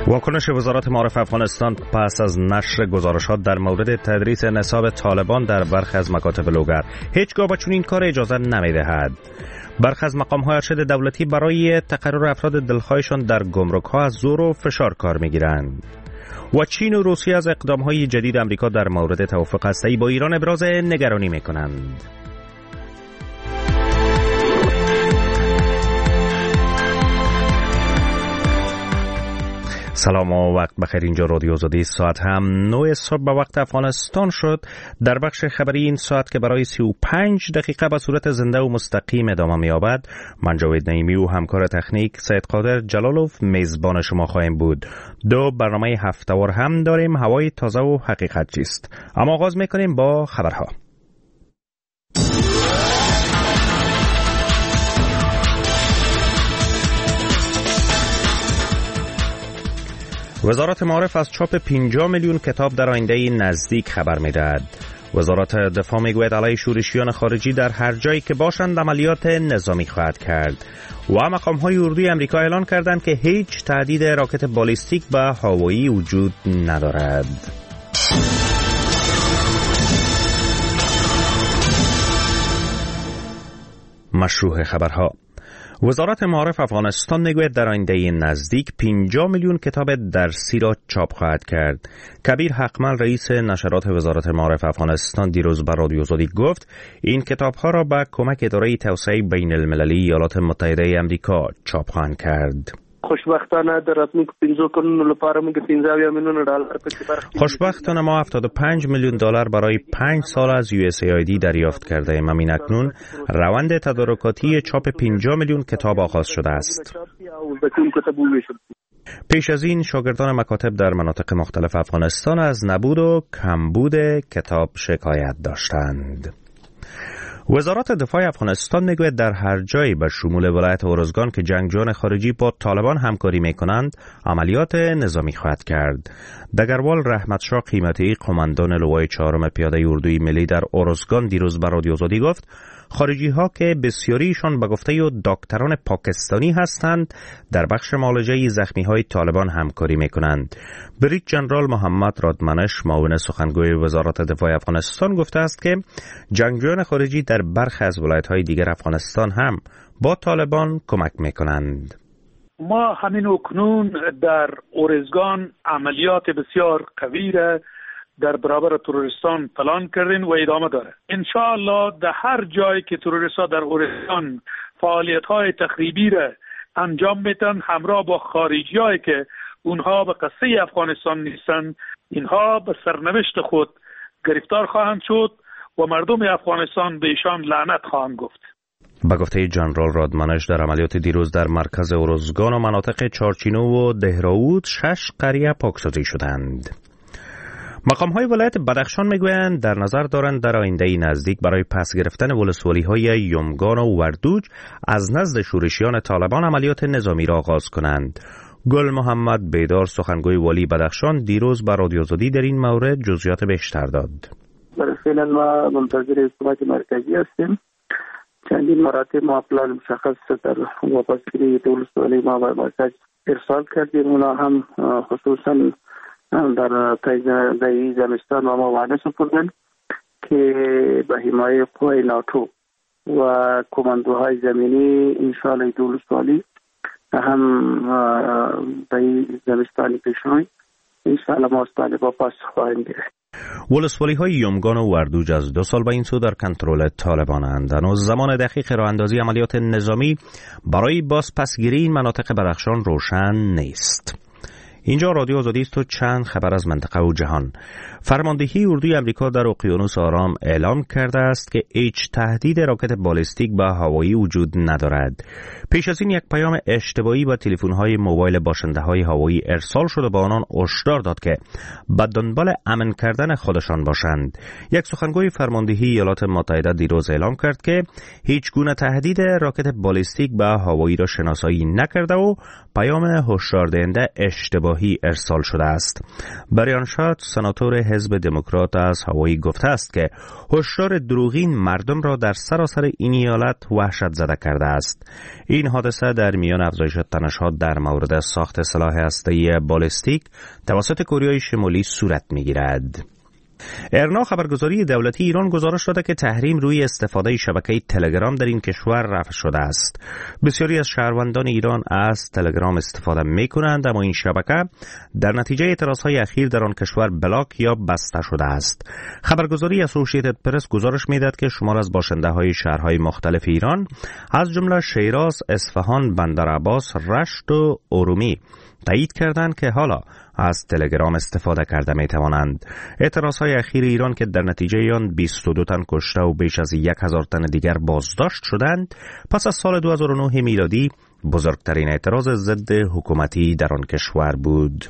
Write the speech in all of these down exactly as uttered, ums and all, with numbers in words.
واکنش وزارت معارف افغانستان پس از نشر گزارشات در مورد تدریس نصاب طالبان در برخی از مکاتب لوگر. هیچگاه به چنین کار اجازه نمی‌دهد. برخی از مقام‌های ارشد دولتی برای تقرر افراد دلخواهشان در گمرک‌ها از زور و فشار کار می‌گیرند. و چین و روسیه از اقدام‌های جدید آمریکا در مورد توافق هسته‌ای با ایران ابراز نگرانی می‌کنند. سلام و وقت بخیر. اینجا رادیو آزادی. ساعت هم نه صبح به وقت افغانستان شد. در بخش خبری این ساعت که برای سی و پنج دقیقه به صورت زنده و مستقیم ادامه می‌یابد، من جاوید نعیمی و همکار تکنیک سید قادر جلالوف میزبان شما خواهیم بود. دو برنامه هفته‌وار هم داریم، هوای تازه و حقیقت چیست. اما آغاز می‌کنیم با خبرها. وزارت معارف از چاپ پنجاه میلیون کتاب در آینده نزدیک خبر می‌دهد. وزارت دفاع میگوید علیه شورشیان خارجی در هر جایی که باشند عملیات نظامی خواهد کرد. و مقام‌های اردوی آمریکا اعلان کردند که هیچ تهدید راکت بالیستیک به هوایی وجود ندارد. مشروع خبرها. وزارت معارف افغانستان میگوید در آینده نزدیک پنجاه میلیون کتاب درسی را چاپ خواهد کرد. کبیر حقمل رئیس نشرات وزارت معارف افغانستان دیروز به رادیو آزادی گفت این کتاب‌ها را به کمک اداره توسعه بین المللی ایالات متحده آمریکا چاپ خواهند کرد. خوشبختانه در راتلونکو پنځه کلونو لپاره موږ پنځه میلیون ډالر پکې برخه خوشبختانه ما هفتاد و پنج میلیون دلار برای پنج سال از یو اس ای آی دی دریافت کرده ایم. همین اکنون روند تدارکاتی چاپ پنجاه میلیون کتاب آغاز شده است. پیش از این شاگردان مکاتب در مناطق مختلف افغانستان از نبود و کمبود کتاب شکایت داشتند. وزارت دفاع افغانستان میگوید در هر جایی به شمول ولایت اورزگان که جنگجویان خارجی با طالبان همکاری میکنند عملیات نظامی خواهد کرد. دگروال رحمت شاه قیمتی قماندان لوای چهارم پیاده اردوی ملی در اورزگان دیروز به رادیو آزادی گفت خارجی ها که بسیاریشان به گفته و دکتران پاکستانی هستند در بخش معالجه زخمی های طالبان همکاری میکنند. بریج جنرال محمد رادمنش معاون سخنگوی وزارت دفاع افغانستان گفته است که جنگجویان خارجی در برخی از ولایت های دیگر افغانستان هم با طالبان کمک میکنند. ما همین اکنون در اورزگان عملیات بسیار قوی را در برابر تروریستان پلان کردیم و ادامه داره. انشاءالله در هر جایی که تروریست‌ها در اورزگان فعالیت‌های تخریبی را انجام میدن همراه با خارجی‌هایی که اونها به قصه افغانستان نیستن، اینها به سرنوشت خود گرفتار خواهند شد و مردم افغانستان به ایشان لعنت خواهند گفت. با گفته جنرال رادمنش در عملیات دیروز در مرکز اورزگان و مناطق چارچینو و دهراود شش قریه پاکسازی شدند. مقام‌های ولایت بدخشان میگویند در نظر دارند در آینده نزدیک برای پس گرفتن ولسوالی‌های یمگان و وردوج از نزد شورشیان طالبان عملیات نظامی را آغاز کنند. گل محمد بیدار سخنگوی والی بدخشان دیروز به رادیو آزادی در این مورد جزئیات بیشتر داد. برای فعلا ما منتظر حکومت مرکزی هستیم. چندین مراتب ما پلان مشخص در واپسگیری ولسوالی ما به مرکز ارسال کردیم. اونا هم خصوصاً در تایید زمستان و ما وعده سپردن که به حمایت قوای ناتو و کماندوهای زمینی انشاءالله دولت‌والی هم به زمستان پیشروی انشاءالله ما استعداد با پاس خواهیم گرفت. ولسوالی های یمگان و وردوج از دو سال به این سو در کنترل طالبانند. هنوز زمان دقیق راه اندازی عملیات نظامی برای بازپسگیری این مناطق بدخشان روشن نیست. اینجا رادیو آزادی است و چند خبر از منطقه و جهان. فرماندهی اردوی آمریکا در اقیانوس آرام اعلام کرده است که هیچ تهدید راکت بالیستیک به هوایی وجود ندارد. پیش از این یک پیام اشتباهی به تلفن‌های موبایل باشنده‌های هوایی ارسال شد و به آنان هشدار داد که به دنبال امن کردن خودشان باشند. یک سخنگوی فرماندهی ایالات متحده دیروز اعلام کرد که هیچ گونه تهدید راکت بالیستیک به هوایی را شناسایی نکرده و پیام هشدار دهنده اشتباهی سپاهی ارسال شده است. بریان شات، سناتور حزب دموکرات از هاوایی گفته است که هشدار دروغین مردم را در سراسر این ایالت وحشت زده کرده است. این حادثه در میان افزایش تنش‌ها در مورد ساخت سلاح هسته‌ای بالستیک توسط کره شمالی صورت می‌گیرد. ارنا خبرگزاری دولتی ایران گزارش داده که تحریم روی استفاده شبکه تلگرام در این کشور رفع شده است. بسیاری از شهروندان ایران از تلگرام استفاده می کنند، اما این شبکه در نتیجه اعتراضهای اخیر در آن کشور بلاک یا بسته شده است. خبرگزاری اسوسییتد پرس گزارش می داد که شمار از باشنده های شهرهای مختلف ایران از جمله شیراز، اصفهان، بندرعباس، رشت و ارومیه تایید کردند که حالا از تلگرام استفاده کرده می توانند. اعتراضهای اخیر ایران که در نتیجه آن بیست و دو تن کشته و بیش از یک هزار تن دیگر بازداشت شدند، پس از سال دو هزار و نه میلادی بزرگترین اعتراض ضد حکومتی در آن کشور بود.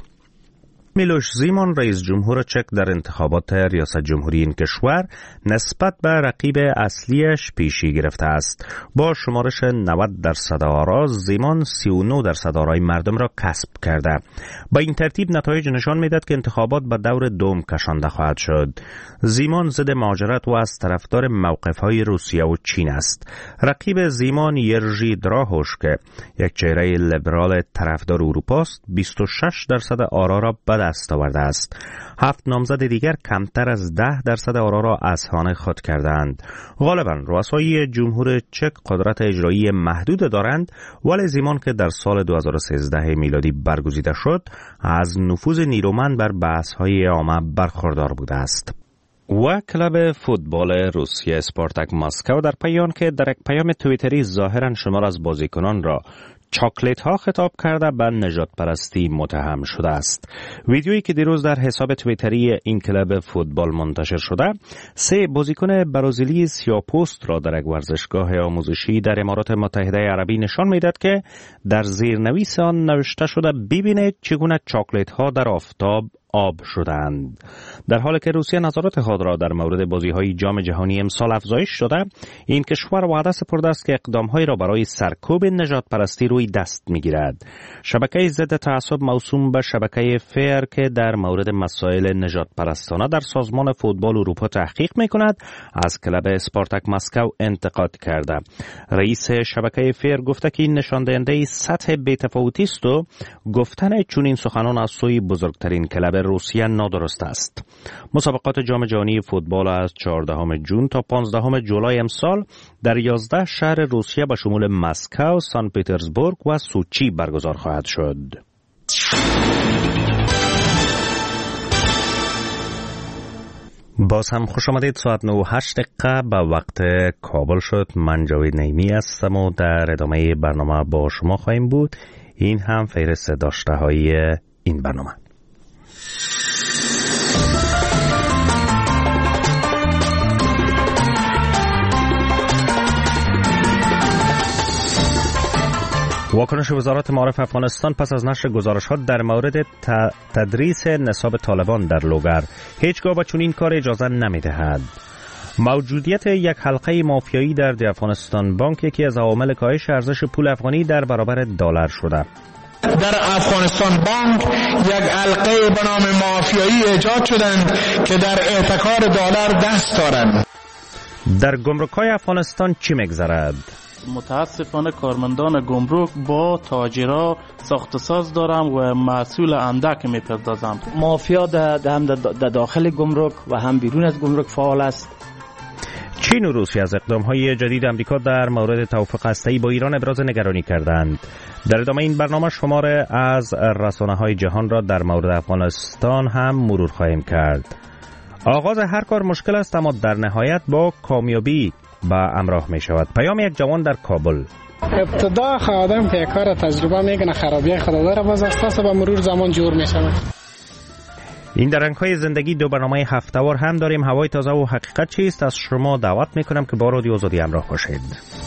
میلوش زیمان رئیس جمهور چک در انتخابات ریاست جمهوری این کشور نسبت به رقیب اصلیش پیشی گرفته است. با شمارش نود درصد آرا زیمان سی و نه درصد آرای مردم را کسب کرده. با این ترتیب نتایج نشان میدهد که انتخابات به دور دوم کشانده خواهد شد. زیمان ضد مهاجرت و از طرفدار موقف‌های روسیه و چین است. رقیب زیمان یرژی دراهوش که یک چهره لیبرال طرفدار اروپا است، بیست و شش درصد آرا را به دست آورده است. هفت نامزد دیگر کمتر از ده درصد آرا را از خانه خود کردند. غالبا رؤسای جمهور چک قدرت اجرایی محدود دارند، ولی زیمان که در سال دو هزار و سیزده میلادی برگزیده شد از نفوذ نیرومند بر بحث‌های عامه برخوردار بوده است. و کلب فوتبال روسیه اسپارتاک مسکو در پیام که در یک پیام توییتری ظاهرا شمار از بازیکنان را چاکلیت ها خطاب کرده به نژاد پرستی متهم شده است. ویدیویی که دیروز در حساب توییتری این کلب فوتبال منتشر شده، سه بازیکن برازیلی سیاه‌پوست را در یک ورزشگاه آموزشی در امارات متحده عربی نشان میداد که در زیرنویس آن نوشته شده ببینید چگونه چاکلیت ها در آفتاب آب شدند. در حالی که روسیه نظارت خود را در مورد بازی‌های جام جهانی امسال افزایش شده، این کشور وعده سپرده است که اقدام‌هایی را برای سرکوب نژاد پرستی روی دست می‌گیرد. شبکه ضد تعصب موسوم به شبکه فیر که در مورد مسائل نژاد پرستانه در سازمان فوتبال اروپا تحقیق می‌کند، از کلب اسپارتاک مسکو انتقاد کرده. رئیس شبکه فیر گفته که این نشان دهنده سطح بی‌تفاوتی است و گفتن چنین سخنان از سوی بزرگترین کلب روسیه نادرست است. مسابقات جام جهانی فوتبال از چهاردهم ژوئن تا پانزدهم جولای امسال در یازده شهر روسیه به شمول مسکو، سن پترزبورگ و سوچی برگزار خواهد شد. باز هم خوش آمدید. ساعت نه و هشت دقیقه به وقت کابل شد. من جاوید نعیمی هستم و در ادامه برنامه با شما خواهیم بود. این هم فهرست داشته های این برنامه. واکنش وزارت معارف افغانستان پس از نشر گزارشات در مورد تدریس نصاب طالبان در لوگر، هیچگاه به چنین کار اجازه نمی‌دهد. موجودیت یک حلقه مافیایی در دی افغانستان بانک یکی از عوامل کاهش ارزش پول افغانی در برابر دلار شده. در افغانستان بانک یک حلقه به نام مافیایی ایجاد شدند که در احتکار دلار دست دارند. در گمرک‌های افغانستان چی می‌گذرد؟ متاسفانه کارمندان گمرک با تاجرها ساخت ساز دارم و محصول اندک میپردازم. مافیا هم در داخل گمرک و هم بیرون از گمرک فعال است. چین و روسیه از اقدام‌های جدید آمریکا در مورد توافق هسته‌ای با ایران ابراز نگرانی کردند. در ادامه این برنامه شماره از رسانه‌های جهان را در مورد افغانستان هم مرور خواهیم کرد. آغاز هر کار مشکل است، اما در نهایت با کامیابی با همراه می شود. پیام یک جوان در کابل. ابتدا آدم که کار تجربه میکنه خرابی خدا داره، باز اساس با مرور زمان جور می شود. این در رنگ‌های زندگی دو برنامه هفته‌وار هم داریم. هوای تازه و حقیقت چیست؟ از شما دعوت میکنم که با رادیو آزادی همراه باشید.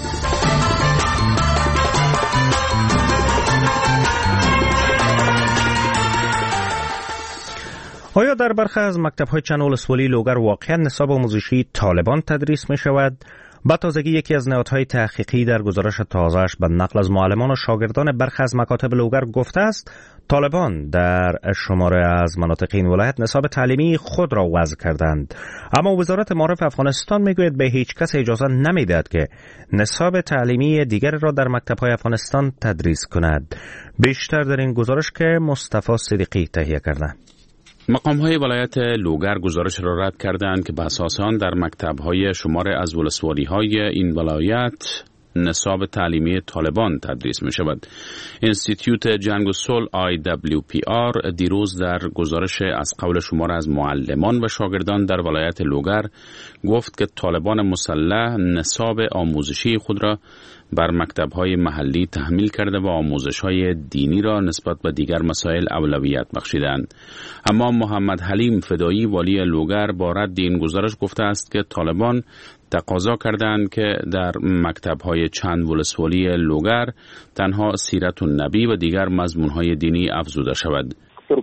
آیا در برخی از مکتب‌های چند ولسوالی لوگر واقعا نصاب آموزشی طالبان تدریس می شود؟ با تازگی یکی از نهادهای تحقیقی در گزارش تازه‌اش به نقل از معلمان و شاگردان برخی از مکاتب لوگر گفته است طالبان در شماره از مناطق این ولایت نصاب تعلیمی خود را وضع کردند، اما وزارت معارف افغانستان میگوید به هیچ کس اجازه نمیدهد که نصاب تعلیمی دیگر را در مکتب‌های افغانستان تدریس کند. بیشتر در این گزارش که مصطفی صدیقی تهیه کرده. مقام‌های ولایت لوگر گزارش را رد کردند که به اساس آن در مکتب‌های شمار از ولسوالی‌های این ولایت نصاب تعلیمی طالبان تدریس می شود. انستیتیوت جنگ و صلح آی دبلیو پی آر دیروز در گزارش از قول شمار از معلمان و شاگردان در ولایت لوگر گفت که طالبان مسلح نصاب آموزشی خود را بر مکتب‌های محلی تحمیل کرده و آموزش‌های دینی را نسبت به دیگر مسائل اولویت بخشیدند. اما محمد حلیم فدایی والی لوگر با رد این گزارش گفته است که طالبان تقاضا کردند که در مکتب‌های چند ولسوالی لوگر تنها سیرت النبی و دیگر مضمون‌های دینی افزوده شود.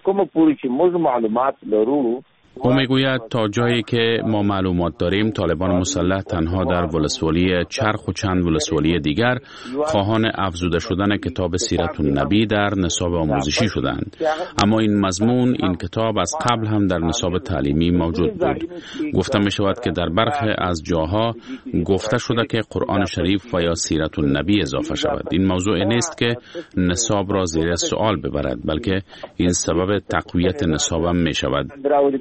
او میگوید تا جایی که ما معلومات داریم طالبان مسلح تنها در ولسوالی چرخ و چند ولسوالی دیگر خواهان افزوده شدن کتاب سیرت النبی در نصاب آموزشی شدند، اما این مضمون این کتاب از قبل هم در نصاب تعلیمی موجود بود. گفته می شود که در برخی از جاها گفته شده که قرآن شریف و یا سیرت النبی اضافه شود. این موضوع نیست که نصاب را زیر سوال ببرد، بلکه این سبب تقویت نصاب هم می شود.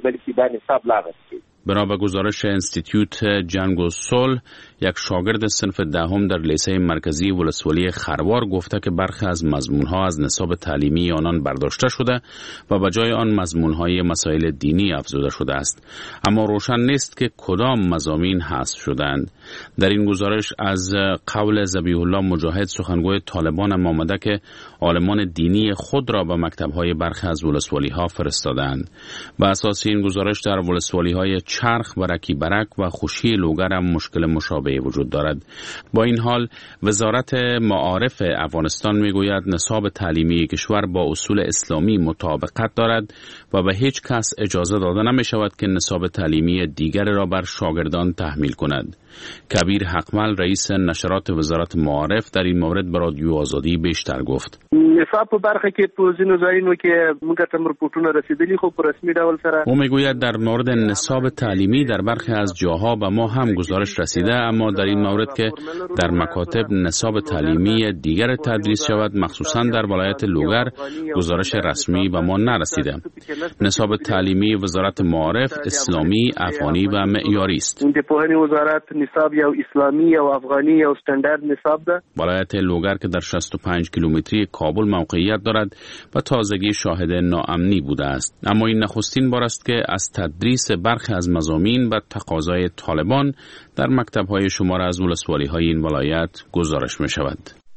بنا به گزارش انستیتیوت جنگ و صلح، یک شاگرد صنف دهم در لیسه مرکزی ولسوالی خروار گفته که برخی از مضمونها از نصاب تعلیمی آنان برداشته شده و به جای آن مضمونهای مسائل دینی افزوده شده است، اما روشن نیست که کدام مضامین حذف شدند. در این گزارش از قول ذبیح الله مجاهد سخنگوی طالبان هم آمده که عالمان دینی خود را به مکتب‌های برخی از ولسوالی‌ها فرستادند. به اساس این گزارش در ولسوالی‌های چرخ و رکی برک و خوشی لوگر هم مشکل مشابه وجود دارد. با این حال وزارت معارف افغانستان میگوید نصاب تعلیمی کشور با اصول اسلامی مطابقت دارد و به هیچ کس اجازه داده نمی شود که نصاب تعلیمی دیگر را بر شاگردان تحمیل کند. کبیر حقمل رئیس نشرات وزارت معارف در این مورد به رادیو آزادی بیشتر گفت. نصاب په برخه کې په ځینو ځایونو کې موږ ته رپورټونه رسیدلي خو په رسمي ډول سره او میگوید در مورد نصاب تعلیمی در برخی از جاها به ما هم گزارش رسیده، اما در این مورد که در مکاتب نصاب تعلیمی دیگر تدریس شود مخصوصا در ولایت لوگر گزارش رسمی به ما نرسیده. نصاب تعلیمی وزارت معارف اسلامی، افغانی و معیاری است. د پوهنې وزارت نصاب یو اسلامی یا افغانی یا استاندارد نصاب ده. ولایت لوگر که در شصت و پنج کیلومتری کابل موقعیت دارد و تازگی شاهد ناامنی بوده است، اما این نخستین بار است که از تدریس برخی از مضامین و تقاضای طالبان در مکتب‌های شمار از ولسوالی‌های این ولایت گزارش می‌شود.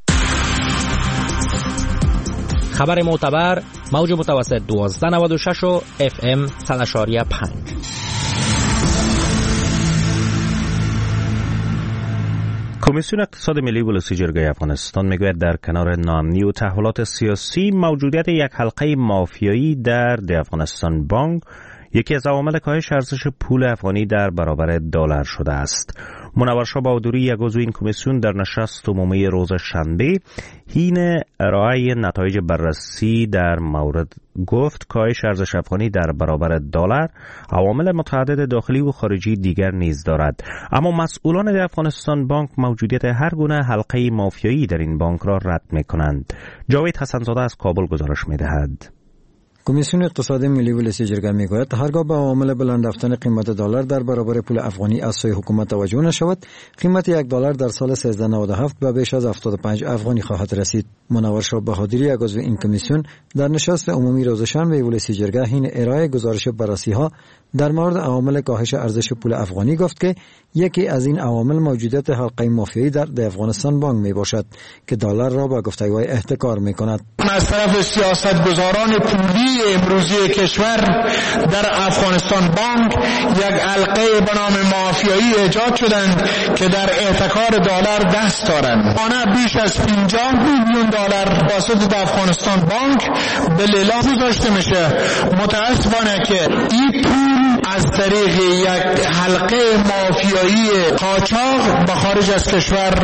خبر معتبر موج متوسط دوازده نود و شش و اف ام صد و پنج. کمیسیون اقتصاد ملی ولسی جرگه افغانستان میگوید در کنار ناامنی و تحولات سیاسی موجودیت یک حلقه مافیایی در دی افغانستان بانک یکی از عوامل کاهش ارزش پول افغانی در برابر دلار شده است. منور شاه بهادری یک عضو این کمیسیون در نشست عمومی روز شنبه حین ارائه نتایج بررسی در مورد گفت کاهش ارزش افغانی در برابر دلار عوامل متعدد داخلی و خارجی دیگر نیز دارد، اما مسئولان افغانستان بانک موجودیت هر گونه حلقه مافیایی در این بانک را رد می‌کنند. جاوید حسن‌زاده از کابل گزارش می‌دهد. کمیسیون اقتصاد ملی ولسی جرگه میگوید هرگاه به عوامل بلند رفتن قیمت دلار در برابر پول افغانی از سوی حکومت توجه نشود، قیمت یک دلار در سال سیزده نود و هفت به بیش از هفتاد و پنج افغانی خواهد رسید. منور شاه بهادری یک عضو این کمیسیون در نشست عمومی روز شنبه ولسی جرگه حین ارائه گزارش بررسی ها در مورد عوامل کاهش ارزش پول افغانی گفت که یکی از این عوامل موجودیت حلقه مافیایی در دی افغانستان بانک می باشد که دلار را با گفتگوهای احتکار می کند. از طرف سیاستگزاران پولی امروزی کشور در افغانستان بانک یک حلقه به نام مافیایی ایجاد شدند که در احتکار دلار دست دارند. آن بیش از پنجاه میلیون دلار توسط افغانستان بانک به لیلام گذاشته میشه. متاسفانه که این پول از طریق یک حلقه مافیایی قاچاق به خارج از کشور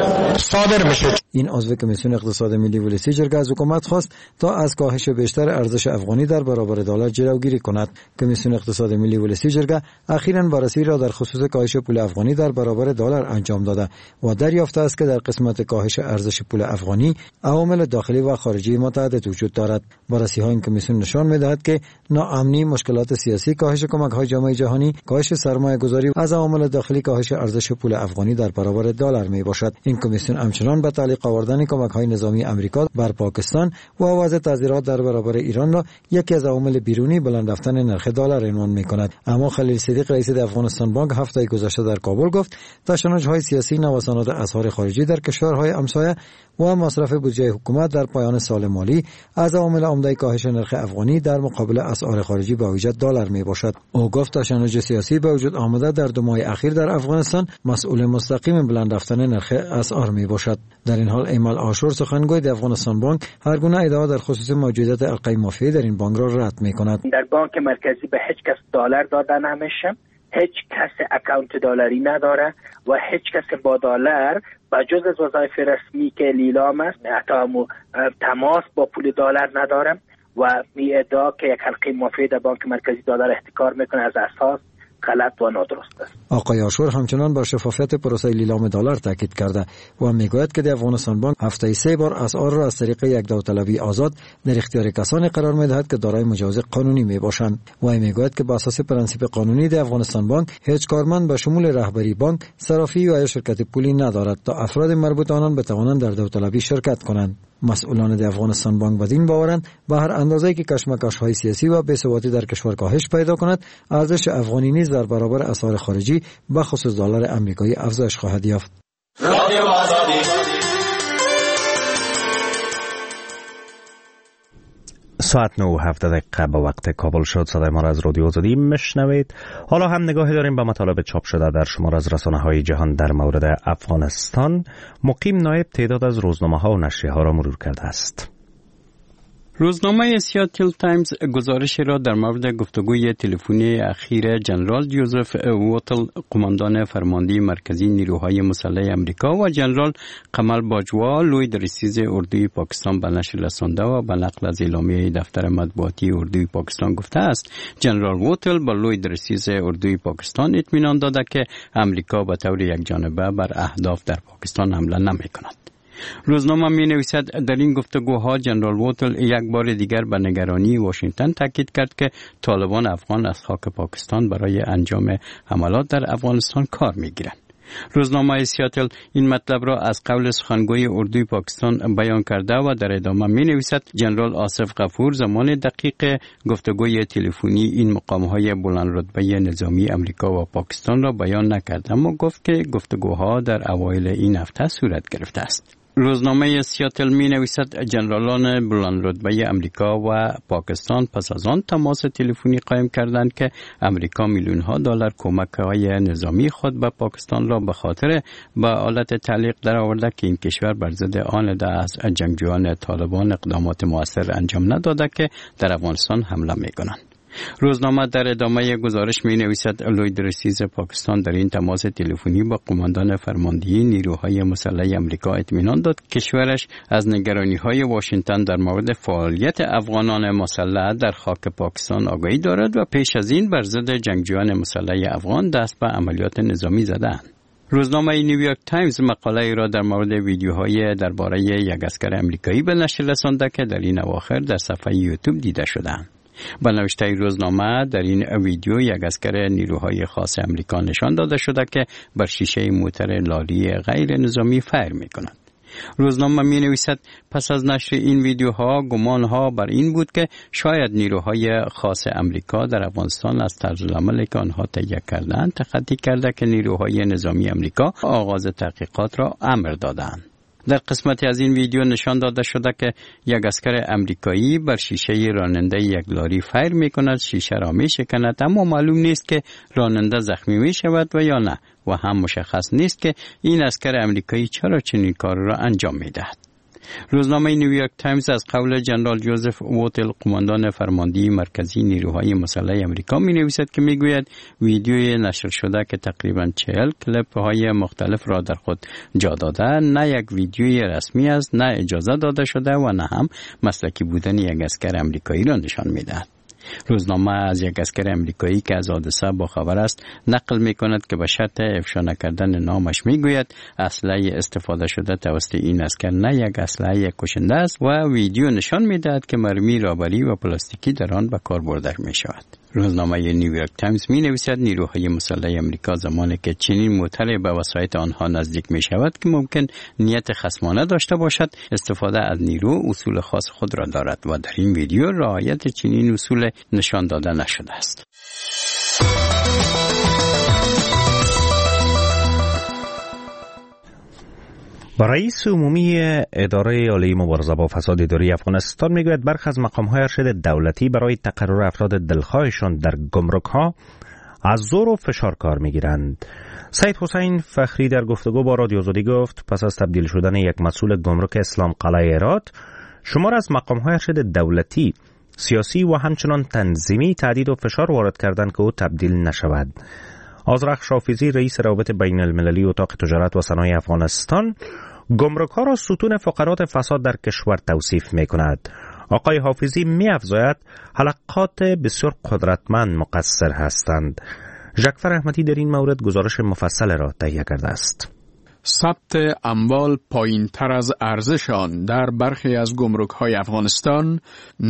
صادر میشه. این عضو کمیسیون اقتصاد ملی ولسی جرگه از حکومت خواست تا از کاهش بیشتر ارزش افغانی در برابر دلار جلوگیری کند. کمیسیون اقتصاد ملی ولسی جرگه اخیراً بررسی را در خصوص کاهش پول افغانی در برابر دلار انجام داده و دریافته است که در قسمت کاهش ارزش پول افغانی عوامل داخلی و خارجی متعدد وجود دارد. بررسی های این کمیسیون نشان می‌دهد که ناامنی، مشکلات سیاسی، کاهش کمک‌های جامعه جهانی، کاهش سرمایه‌گذاری از عوامل داخلی کاهش ارزش پول افغانی در برابر دلار میباشد. این کمیسیون همچنان به تعلیق آوردن کمک‌های نظامی آمریکا بر پاکستان و وضع تظاهرات در برابر ایران را یکی از عوامل بیرونی بلند رفتن نرخ دلار عنوان می‌کند. اما خلیل صدیق رئیس افغانستان بانک هفته گذشته در کابل گفت تشنج‌های سیاسی، نوسانات اسعار خارجی در کشورهای همسایه و مصرف بودجه حکومت در پایان سال مالی از عوامل عمده کاهش نرخ افغانی در مقابل اسعار خارجی با وجود دلار میباشد. او گفت تشنج سیاسی به وجود آمده در دو ماه اخیر در افغانستان مسئول مستقیم بلند رفتن نرخ اسعار میباشد. در این حال ایمال عاشور سخنگوی افغانستان بانک هر گونه ادعا در خصوص موجودیت حلقه مافیایی در این بانک را رد میکند. در بانک مرکزی به هیچ کس دلار داده نمیشه، هیچ کس اکانت دلاری نداره و هیچ کس با دلار با جز از وظایف رسمی که لیلام است حتی تماس با پول دلار نداره و می ادعا که یک حلقه مافیایی در بانک مرکزی دلار احتکار میکنه از اساس غلط و نادرست است. آقای عاشور همچنان بر شفافیت پروسه لیلام دلار تاکید کرده و میگوید که افغانستان بانک هفته سه بار اسعار را از طریق یک داوطلبی آزاد در اختیار کسانی قرار میدهد که دارای مجوز قانونی میباشند. و میگوید که بر اساس پرنسیپ قانونی افغانستان بانک هیچ کارمند به شمول رهبری بانک، صرافی یا شرکت پولی ندارد تا افراد مربوط آنان بتوانند در داوطلبی شرکت کنند. مسئولان د افغانستان بانک بدین باورند به هر اندازه‌ای که کشمکش‌های سیاسی و بی‌ثباتی در کشور کاهش پیدا کند، ارزش افغانی نیز در برابر اسعار خارجی به خصوص دلار آمریکایی افزایش خواهد یافت. ساعت نه و هفده دقیقه به وقت کابل شد. صدای ما را از رادیو آزادی میشنوید. حالا هم نگاهی داریم به مطالب چاپ شده در شمار از رسانه‌های جهان در مورد افغانستان. مقیم نایب تعداد از روزنامه‌ها و نشریه‌ها را مرور کرده است. روزنامه سیاتل تایمز گزارشی را در مورد گفتگوی تلفنی اخیر جنرال جوزف ووتل، قماندان فرماندهی مرکزی نیروهای مسلح امریکا، و جنرال قمر باجوا، لوی درسیز اردوی پاکستان به نشر رسانده و به نقل از اعلامیه دفتر مطبوعاتی اردوی پاکستان گفته است. جنرال ووتل با لوی درسیز اردوی پاکستان اطمینان داده که امریکا به طور یکجانبه بر اهداف در پاکستان حمله نمی‌کند. روزنامه می نویسد در این گفتگوها جنرال ووتل یک بار دیگر به نگرانی واشنگتن تاکید کرد که طالبان افغان از خاک پاکستان برای انجام حملات در افغانستان کار می گیرند. روزنامه سیاتل این مطلب را از قول سخنگوی اردوی پاکستان بیان کرده و در ادامه می نویسد جنرال آصف غفور زمان دقیق گفتگوی تلفنی این مقامهای بلند رتبه نظامی امریکا و پاکستان را بیان نکرد، اما گفت که گفتگوها در اوایل این هفته صورت گرفته است. روزنامه سیاتل می نویسد جنرالان بلند رتبه امریکا و پاکستان پس از آن تماس تلفنی قایم کردند که امریکا میلیون ها دلار کمک‌های نظامی خود به پاکستان را به خاطر به آلت تعلیق درآورده که این کشور بر ضد آن ده از جنگجویان طالبان اقدامات مؤثر انجام نداده که در افغانستان حمله می‌کنند. روزنامه در ادامه گزارش می نویسد لوی درسیز پاکستان در این تماس تلفنی با قماندان فرماندهی نیروهای مسلح امریکا اطمینان داد کشورش از نگرانی‌های واشنگتن در مورد فعالیت افغانان مسلح در خاک پاکستان آگاهی دارد و پیش از این بر ضد جنگجویان مسلح افغان دست به عملیات نظامی زدند. روزنامه نیویورک تایمز مقاله را در مورد ویدیوهای درباره یک اسکر امریکایی به نشر رسانده که در این اواخر در صفحه یوتیوب دیده شدند. با نوشته روزنامه در این ویدیو یک اسکر نیروهای خاص امریکا نشان داده شده که بر شیشه موتر لاری غیر نظامی فایر می کند. روزنامه می نویسد پس از نشر این ویدیوها گمانها بر این بود که شاید نیروهای خاص امریکا در افغانستان از طرزالعملی که آنها تهیه کردند تخطی کرده که نیروهای نظامی امریکا آغاز تحقیقات را امر دادند. در قسمتی از این ویدیو نشان داده شده که یک اسکر امریکایی بر شیشه راننده یک لاری فایر می کند، شیشه را می شکند، اما معلوم نیست که راننده زخمی می شود و یا نه، و هم مشخص نیست که این اسکر امریکایی چرا چنین کار را انجام می دهد. روزنامه نیویورک تایمز از قول جنرال جوزف اوتل قماندان فرماندهی مرکزی نیروهای مسلح آمریکا می نویسد که می گوید ویدیوی نشر شده که تقریبا چهل کلیپ های مختلف را در خود جا داده نه یک ویدیوی رسمی است، نه اجازه داده شده و نه هم مسلکی بودن یک اسکر آمریکایی را نشان می دهد. روزنامه از یک اسکر امریکایی که از حادثه باخبر است نقل می کند که به شرط افشا نکردن نامش می گوید اسلحه استفاده شده توسط این اسکر نه یک اسلحه کشنده است و ویدیو نشان می دهد که مرمی رابری و پلاستیکی در آن به کار برده می شود. روزنامه نیویورک تایمز می نویسد نیروهای مسلح آمریکا زمانی که چنین موتری به وسایط آنها نزدیک می شود که ممکن نیت خصمانه داشته باشد، استفاده از نیرو اصول خاص خود را دارد و در این ویدیو رعایت چنین اصول نشان داده نشده است. رئیس عمومی اداره عالی مبارزه با فساد اداری افغانستان میگوید برخی از مقام‌های ارشد دولتی برای تقرر افراد دلخواهشان در گمرک‌ها از زور و فشار کار میگیرند. سید حسین فخری در گفتگو با رادیو آزادی گفت پس از تبدیل شدن یک مسئول گمرک اسلام قلعه هرات، شمار از مقام‌های ارشد دولتی، سیاسی و همچنان تنظیمی تهدید و فشار وارد کردند که او تبدیل نشود. آذرخش حافظی رئیس روابط بین المللی اتاق تجارت و صنایع افغانستان گمرک‌ها را ستون فقرات فساد در کشور توصیف می‌کند. آقای حافظی می‌افزاید حلقات بسیار قدرتمند مقصر هستند. ژکفر احمدی در این مورد گزارش مفصل را تهیه کرده است. ثبت اموال پایین تر از ارزش آن در برخی از گمرک‌های افغانستان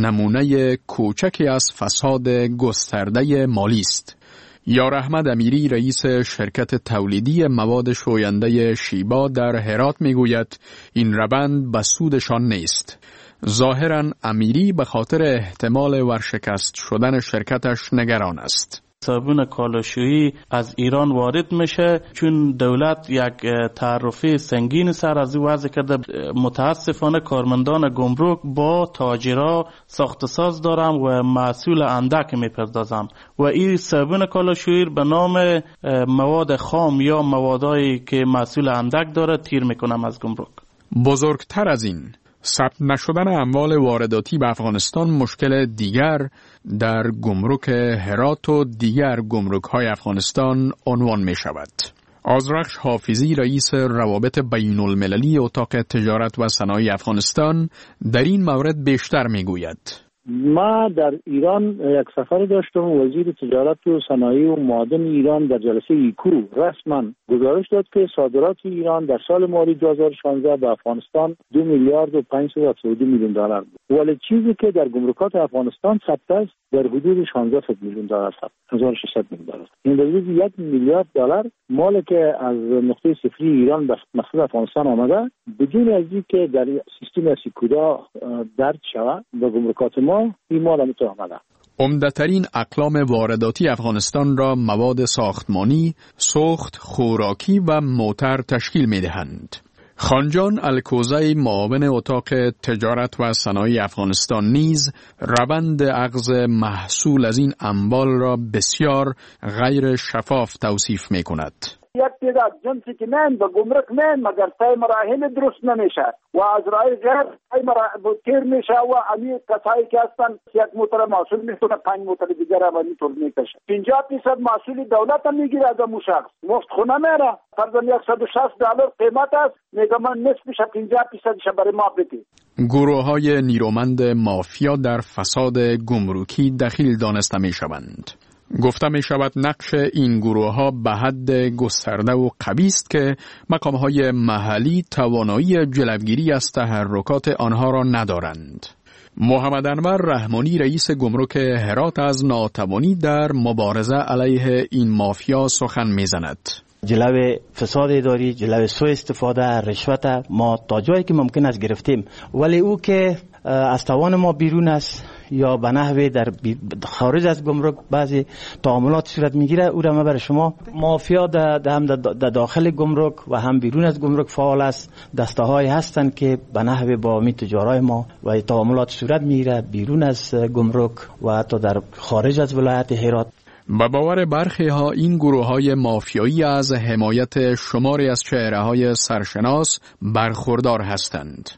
نمونه کوچکی از فساد گسترده مالی است. یار احمد امیری رئیس شرکت تولیدی مواد شوینده شیبا در هرات میگوید این روند به سودشان نیست. ظاهراً امیری به خاطر احتمال ورشکست شدن شرکتش نگران است. صابون کالاشویی از ایران وارد میشه چون دولت یک تعرفه سنگین سر از او وضع کرده. متاسفانه کارمندان گمرک با تاجرا ساخت ساز دارم و محصول اندک میپردازم و این صابون کالاشویی به نام مواد خام یا موادایی که محصول اندک داره تیر میکنم از گمرک. بزرگتر از این، ثبت نشدن اموال وارداتی به افغانستان مشکل دیگر در گمرک هرات و دیگر گمرک‌های افغانستان عنوان می شود. آذرخش حافظی رئیس روابط بین المللی اتاق تجارت و صنایع افغانستان در این مورد بیشتر می گوید. ما در ایران یک سفر داشتم. وزیر تجارت و صنایع و معادن ایران در جلسه ایکو رسما گزارش داد که صادرات ایران در سال مالی دو هزار و شانزده به افغانستان دو میلیارد و پانصد و هفتاد و دو میلیون دلار بود، ولی چیزی که در گمرکات افغانستان ثبت است در حدود شانزده میلیون دلار ثبت هزار و ششصد میلیون دلار. این در حدود یک میلیارد دلار مالی که از نقطه صفری ایران به مقصد افغانستان آمده بدون از اینکه در سیستم سیکودا درج شود به گمرکات ما این مال هم تو آمده. عمده‌ترین اقلام وارداتی افغانستان را مواد ساختمانی، سوخت، خوراکی و موتر تشکیل می‌دهند. خانجان الکوزی معاون اتاق تجارت و صنایع افغانستان نیز روند اخذ محصول از این اموال را بسیار غیر شفاف توصیف می‌کند. یک تعداد جنسی که میان به گمرک میان مگر طی مراحل درست نمیشه و از رای غیر طی مراحل تیر میشه و امی کسایی که هستن یک موتر محصول میتونه پنج موتر دیگر هم اینطور میکشه. پنجاه درصد محصول دولت هم میگیره از اون شخص، مفت خونه میره. فرضاً صد و شصت دلار قیمت است، میگه من نصفش پنجاه درصدش برای ما بدید. گروه‌های نیرومند مافیا در فساد گمرکی دخیل دانسته میشوند. گفته می شود نقش این گروه ها به حد گسترده و قوی است که مقام‌های محلی توانایی جلوگیری از تحرکات آنها را ندارند. محمد انور رحمانی رئیس گمرک هرات از ناتوانی در مبارزه علیه این مافیا سخن می‌زند. جلوه فساد اداری، جلوه سوء استفاده، رشوت ما تا جایی که ممکن است گرفتیم، ولی او که از توان ما بیرون است یا به نحوه در خارج از گمرک بعضی تعاملات صورت میگیره، او را ما برای شما مافیا در هم در داخل گمرک و هم بیرون از گمرک فعال است. دسته های هستند که به نحوه با می تجارای ما و تعاملات صورت میگیره بیرون از گمرک و حتی در خارج از ولایت هرات. به باور برخی ها این گروه های مافیایی از حمایت شماری از چهره های سرشناس برخوردار هستند.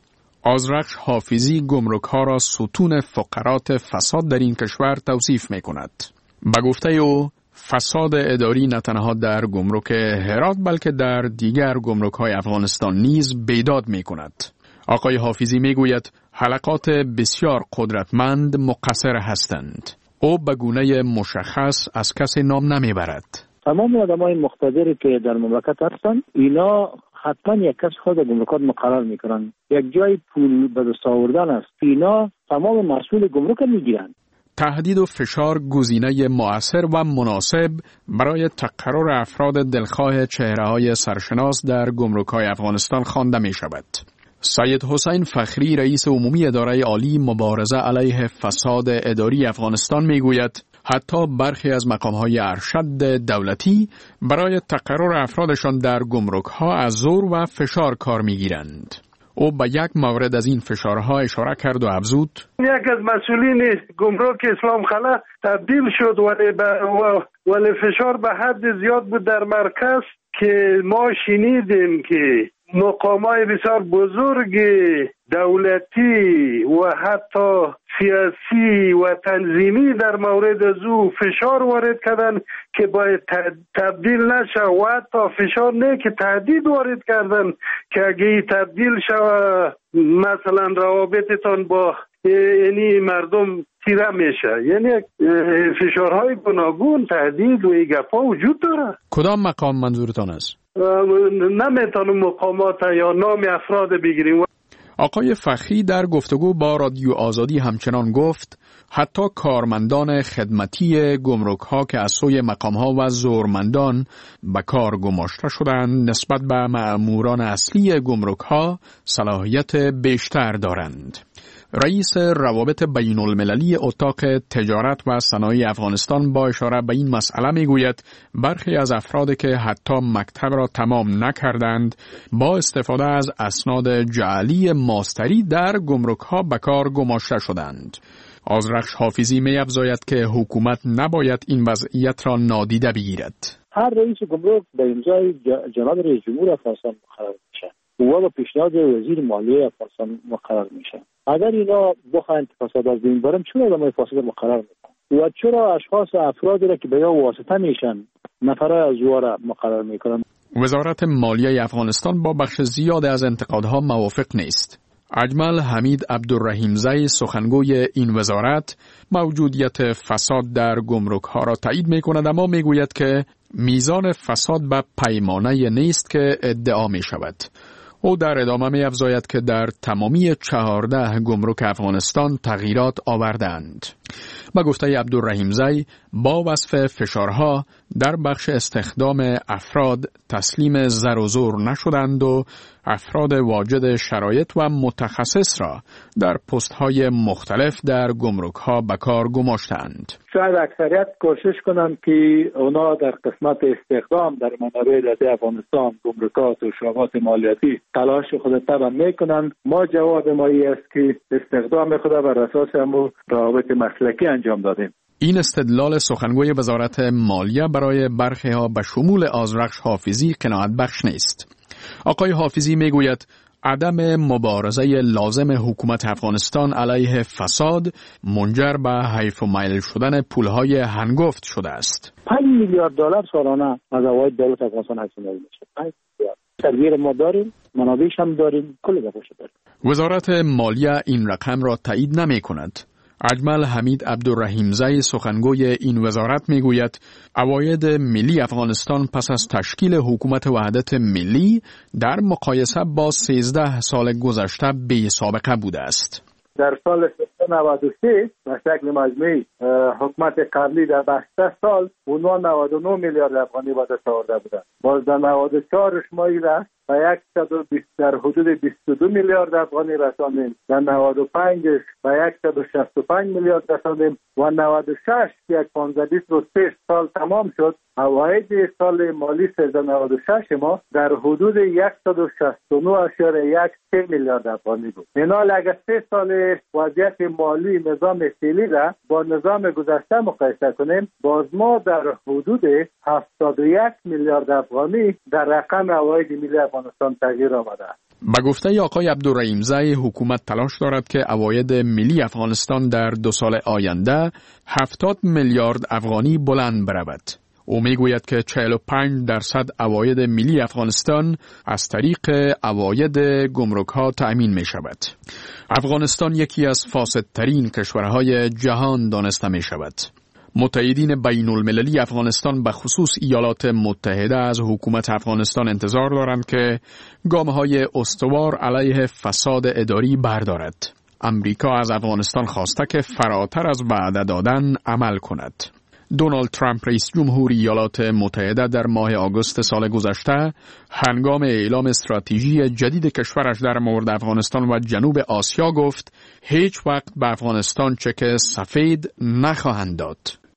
آذرخش حافظی گمرک ها را ستون فقرات فساد در این کشور توصیف می کند. به گفته او فساد اداری نه تنها در گمرک هرات بلکه در دیگر گمرک های افغانستان نیز بیداد می کند. آقای حافظی می گوید حلقات بسیار قدرتمند مقصر هستند. او به گونه مشخص از کسی نام نمی برد. تمام آدمای مقتدری که در مملکت هستند اینا حتما یک کس خود گمرکات مقرر میکنن. یک جای پول به دست آوردن است. اینا تمام مسئول گمرک میگیرن. تهدید و فشار گزینه مؤثر و مناسب برای تقرر افراد دلخواه چهره‌های سرشناس در گمرک‌های افغانستان خوانده می‌شود. سید حسین فخری رئیس عمومی اداره عالی مبارزه علیه فساد اداری افغانستان می‌گوید حتی برخی از مقام‌های ارشد دولتی برای تقرر افرادشان در گمرک‌ها از زور و فشار کار می‌گیرند. او به یک مورد از این فشارها اشاره کرد و افزود: یک از مسئولین گمرک اسلام خلا تبدیل شد ولی, ولی فشار به حد زیاد بود در مرکز که ما شنیدیم که مقامات بسیار بزرگ دولتی و حتی سیاسی و تنظیمی در مورد از او فشار وارد کردن که باید تبدیل نشه و حتی فشار نه که تهدید وارد کردن که اگه تبدیل شود مثلا روابطتان با یعنی مردم تیره میشه. یعنی فشارهای گوناگون تهدید و این گپا وجود داره. کدام مقام منظورتان است؟ نمیتونم مقامات یا نام افراد بگیریم. آقای فخری در گفتگو با رادیو آزادی همچنان گفت حتی کارمندان خدمتی گمرک‌ها که از سوی مقام‌ها و زورمندان به کار گماشته شدند نسبت به مأموران اصلی گمرک‌ها صلاحیت بیشتر دارند. رئیس روابط بین المللی اتاق تجارت و صنایع افغانستان با اشاره به این مسئله میگوید برخی از افرادی که حتی مکتب را تمام نکردند با استفاده از اسناد جعلی ماستری در گمرک‌ها به کار گماشته شدند. آذرخش حافظی می‌افزاید که حکومت نباید این وضعیت را نادیده بگیرد. هر رئیس گمرک به امضای جناب رئیس جمهور افغانستان مقرر میشه و با پیشنهاد وزیر مالیه افغانستان مقرر میشه. اگر اینا بخواهند فساد از بین برن چرا آدمای فاسد مقرر میکنن و چرا اشخاص افرادی را که به یا واسطه میشن نفرای از واره مقرر میکنن؟ وزارت مالیه افغانستان با بخش زیاد از انتقادها موافق نیست. اجمل حمید عبدالرحیمزی سخنگوی این وزارت موجودیت فساد در گمرک‌ها را تایید می‌کند اما می‌گوید که میزان فساد به پیمانه نیست که ادعا می‌شود. او در ادامه می‌افزاید که در تمامی چهارده گمرک افغانستان تغییرات آوردند. با گفته عبدالرحیمزی با وصف فشارها در بخش استخدام افراد تسلیم زر و زور نشدند و افراد واجد شرایط و متخصص را در پست‌های مختلف در گمرک‌ها به کار گماشتند. شاید اکثریت کوشش کنند که اونا در قسمت استخدام در منابع دولتی افغانستان گمرکات و شعبات مالیاتی تلاش خود طبعا میکنند. ما جواب ما است که استخدام خود بر اساس همون روابط مسلکی انجام دادیم. این استدلال سخنگوی وزارت مالیه برای برخی ها به شمول آذرخش حافظی قناعت بخش نیست. آقای حافظی میگوید عدم مبارزه لازم حکومت افغانستان علیه فساد منجر به حیف و میل شدن پولهای هنگفت شده است. پنج میلیارد دلار سالانه از عواید دولت افغانستان حاصل میشه. پنج میلیارد. تدبیر ما داریم، منابعش هم داریم، کل گپاش داریم. وزارت مالیه این رقم را تایید نمی کند. اجمل حمید عبدالرحیمزی سخنگوی این وزارت میگوید عواید ملی افغانستان پس از تشکیل حکومت وحدت ملی در مقایسه با سیزده سال گذشته بی سابقه بوده است. در سال نود و سه به شکل مجموعی حکومت قبلی در بیست سال اونها نود و نه میلیارد افغانی به دست آورده بودند. باز در نود و چهار شمایی را به صد و بیست در حدود بیست و دو میلیارد افغانی رساندیم. در نود و پنج به صد و شصت و پنج میلیارد رساندیم و نود و شش که یک پانزده بیست و سه سال تمام شد عواید سال مالی سیزده نود و شش ما در حدود صد و شصت و نه اشاره یک میلیارد افغانی بود. اینال اگر سه سال وضعیت مالی نظام فعلی را با نظام گذشته مقایسه کنیم باز ما در حدود هفتاد و یک میلیارد افغانی در رقم عواید ملی افغانستان تغییر آمده. به گفته آقای عبدالرحیمزی، حکومت تلاش دارد که عواید ملی افغانستان در دو سال آینده هفتاد میلیارد افغانی بلند برود. او میگوید که چهل و پنج درصد عواید ملی افغانستان از طریق عواید گمرک ها تأمین می شود. افغانستان یکی از فاسدترین کشورهای جهان دانسته می شود. متحدین بین المللی افغانستان به خصوص ایالات متحده از حکومت افغانستان انتظار دارند که گام‌های استوار علیه فساد اداری بردارد. امریکا از افغانستان خواسته که فراتر از وعده دادن عمل کند. دونالد ترامپ رئیس جمهور ایالات متحده در ماه آگوست سال گذشته هنگام اعلام استراتژی جدید کشورش در مورد افغانستان و جنوب آسیا گفت هیچ وقت به افغانستان چک سفید نخواهند داد.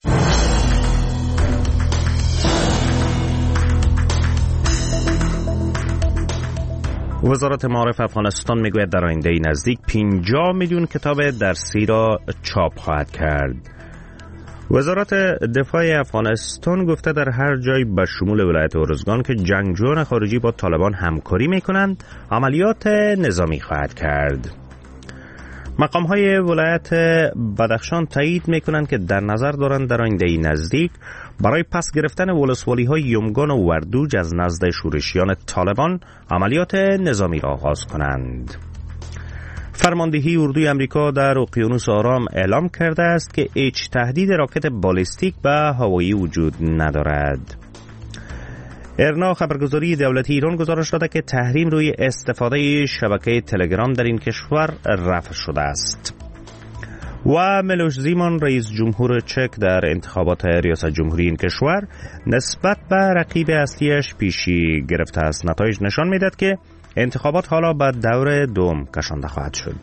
وزارت معارف افغانستان میگوید در آینده نزدیک پنجاه میلیون کتاب درسی را چاپ خواهد کرد. وزارت دفاع افغانستان گفته در هر جای به شمول ولایت ارزگان که جنگجویان خارجی با طالبان همکاری میکنند عملیات نظامی خواهد کرد. مقام‌های ولایت بدخشان تایید میکنند که در نظر دارند در آینده نزدیک برای پس گرفتن ولسوالی‌های یمگان و وردوج از نزد شورشیان طالبان عملیات نظامی را آغاز کنند. فرماندهی اردوی امریکا در اقیانوس آرام اعلام کرده است که هیچ تهدید راکت بالستیک به هوایی وجود ندارد. ارنا خبرگزاری دولتی ایران گزارش داده که تحریم روی استفاده شبکه تلگرام در این کشور رفع شده است. و میلوش زیمان رئیس جمهور چک در انتخابات ریاست جمهوری این کشور نسبت به رقیب اصلیش پیشی گرفته است. نتایج نشان میدهد که انتخابات حالا به دور دوم کشانده خواهد شد.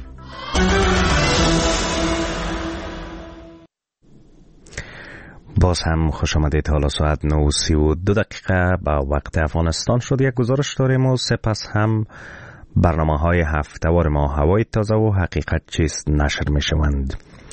باز هم خوش آمدید. حالا ساعت نه و سی و دو دقیقه با وقت افغانستان شد. یک گزارش داریم و سپس هم برنامه های هفته‌وار ما هوای تازه و حقیقت چیست نشر می شوند.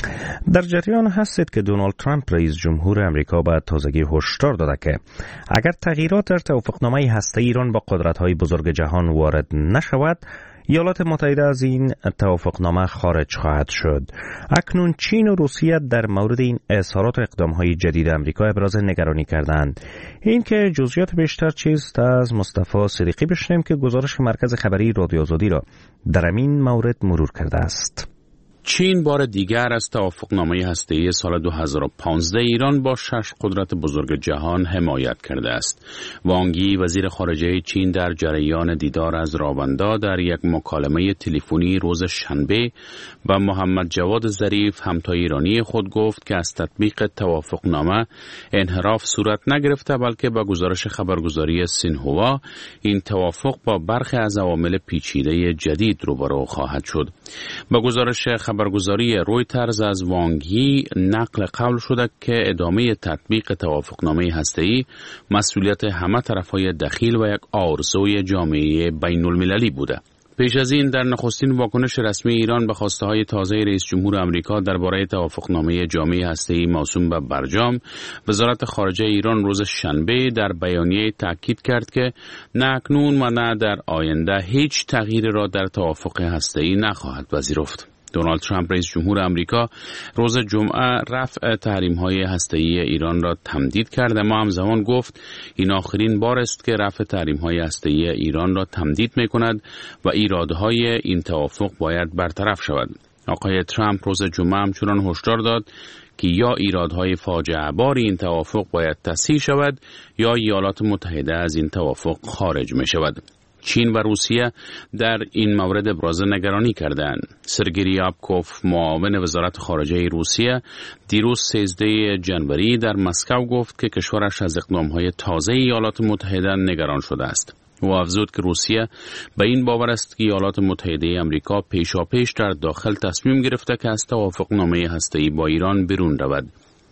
در جریان هستید که دونالد ترامپ رئیس جمهور امریکا به تازگی هشدار داده که اگر تغییرات در توافقنامه هسته‌ای ایران با قدرت‌های بزرگ جهان وارد نشود ایالات متحده از این توافقنامه خارج خواهد شد. اکنون چین و روسیه در مورد این اظهارات و اقدام‌های جدید امریکا ابراز نگرانی کردند. این که جزئیات بیشتر چیست از مصطفی صدیقی بشنویم که گزارش مرکز خبری رادیو آزادی را در این مورد مرور کرده است. چین بار دیگر از توافقنامه هسته‌ای سال دو هزار و پانزده ایران با شش قدرت بزرگ جهان حمایت کرده است. وانگ یی وزیر خارجه چین در جریان دیدار از راوندا در یک مکالمه تلفنی روز شنبه و محمد جواد ظریف همتای ایرانی خود گفت که از تطبیق توافقنامه انحراف صورت نگرفته بلکه با گزارش خبرگزاری سینهوا این توافق با برخی از عوامل پیچیده جدید روبرو خواهد شد. با گزارش خبرگزاری رویترز از وانگ یی نقل قول شده که ادامه تطبیق توافقنامه هسته‌ای مسئولیت همه طرف‌های دخیل و یک آرزوی جامعه بین المللی بوده. پیش از این در نخستین واکنش رسمی ایران به خواسته‌های تازه رئیس جمهور آمریکا درباره توافقنامه جامعه هسته‌ای موسوم به برجام، وزارت خارجه ایران روز شنبه در بیانیه تاکید کرد که نه اکنون و نه در آینده هیچ تغییری را در توافق هسته‌ای نخواهد پذیرفت. دونالد ترامپ رئیس جمهور آمریکا روز جمعه رفع تحریم‌های هسته‌ای ایران را تمدید کرد، اما همزمان گفت این آخرین بار است که رفع تحریم‌های هسته‌ای ایران را تمدید می‌کند و ایرادهای این توافق باید برطرف شود. آقای ترامپ روز جمعه همچنان هشدار داد که یا ایرادهای فاجعه بار این توافق باید تصحیح شود یا ایالات متحده از این توافق خارج می‌شود. چین و روسیه در این مورد ابراز نگرانی کردند. سرگئی ریابکوف معاون وزارت خارجه روسیه دیروز سیزده جنوری در مسکو گفت که کشورش از اقدامهای تازه ایالات متحده نگران شده است. او افزود که روسیه به این باور است که ایالات متحده آمریکا پیشاپیش در داخل تصمیم گرفته که از توافقنامه هسته‌ای با ایران بیرون رود.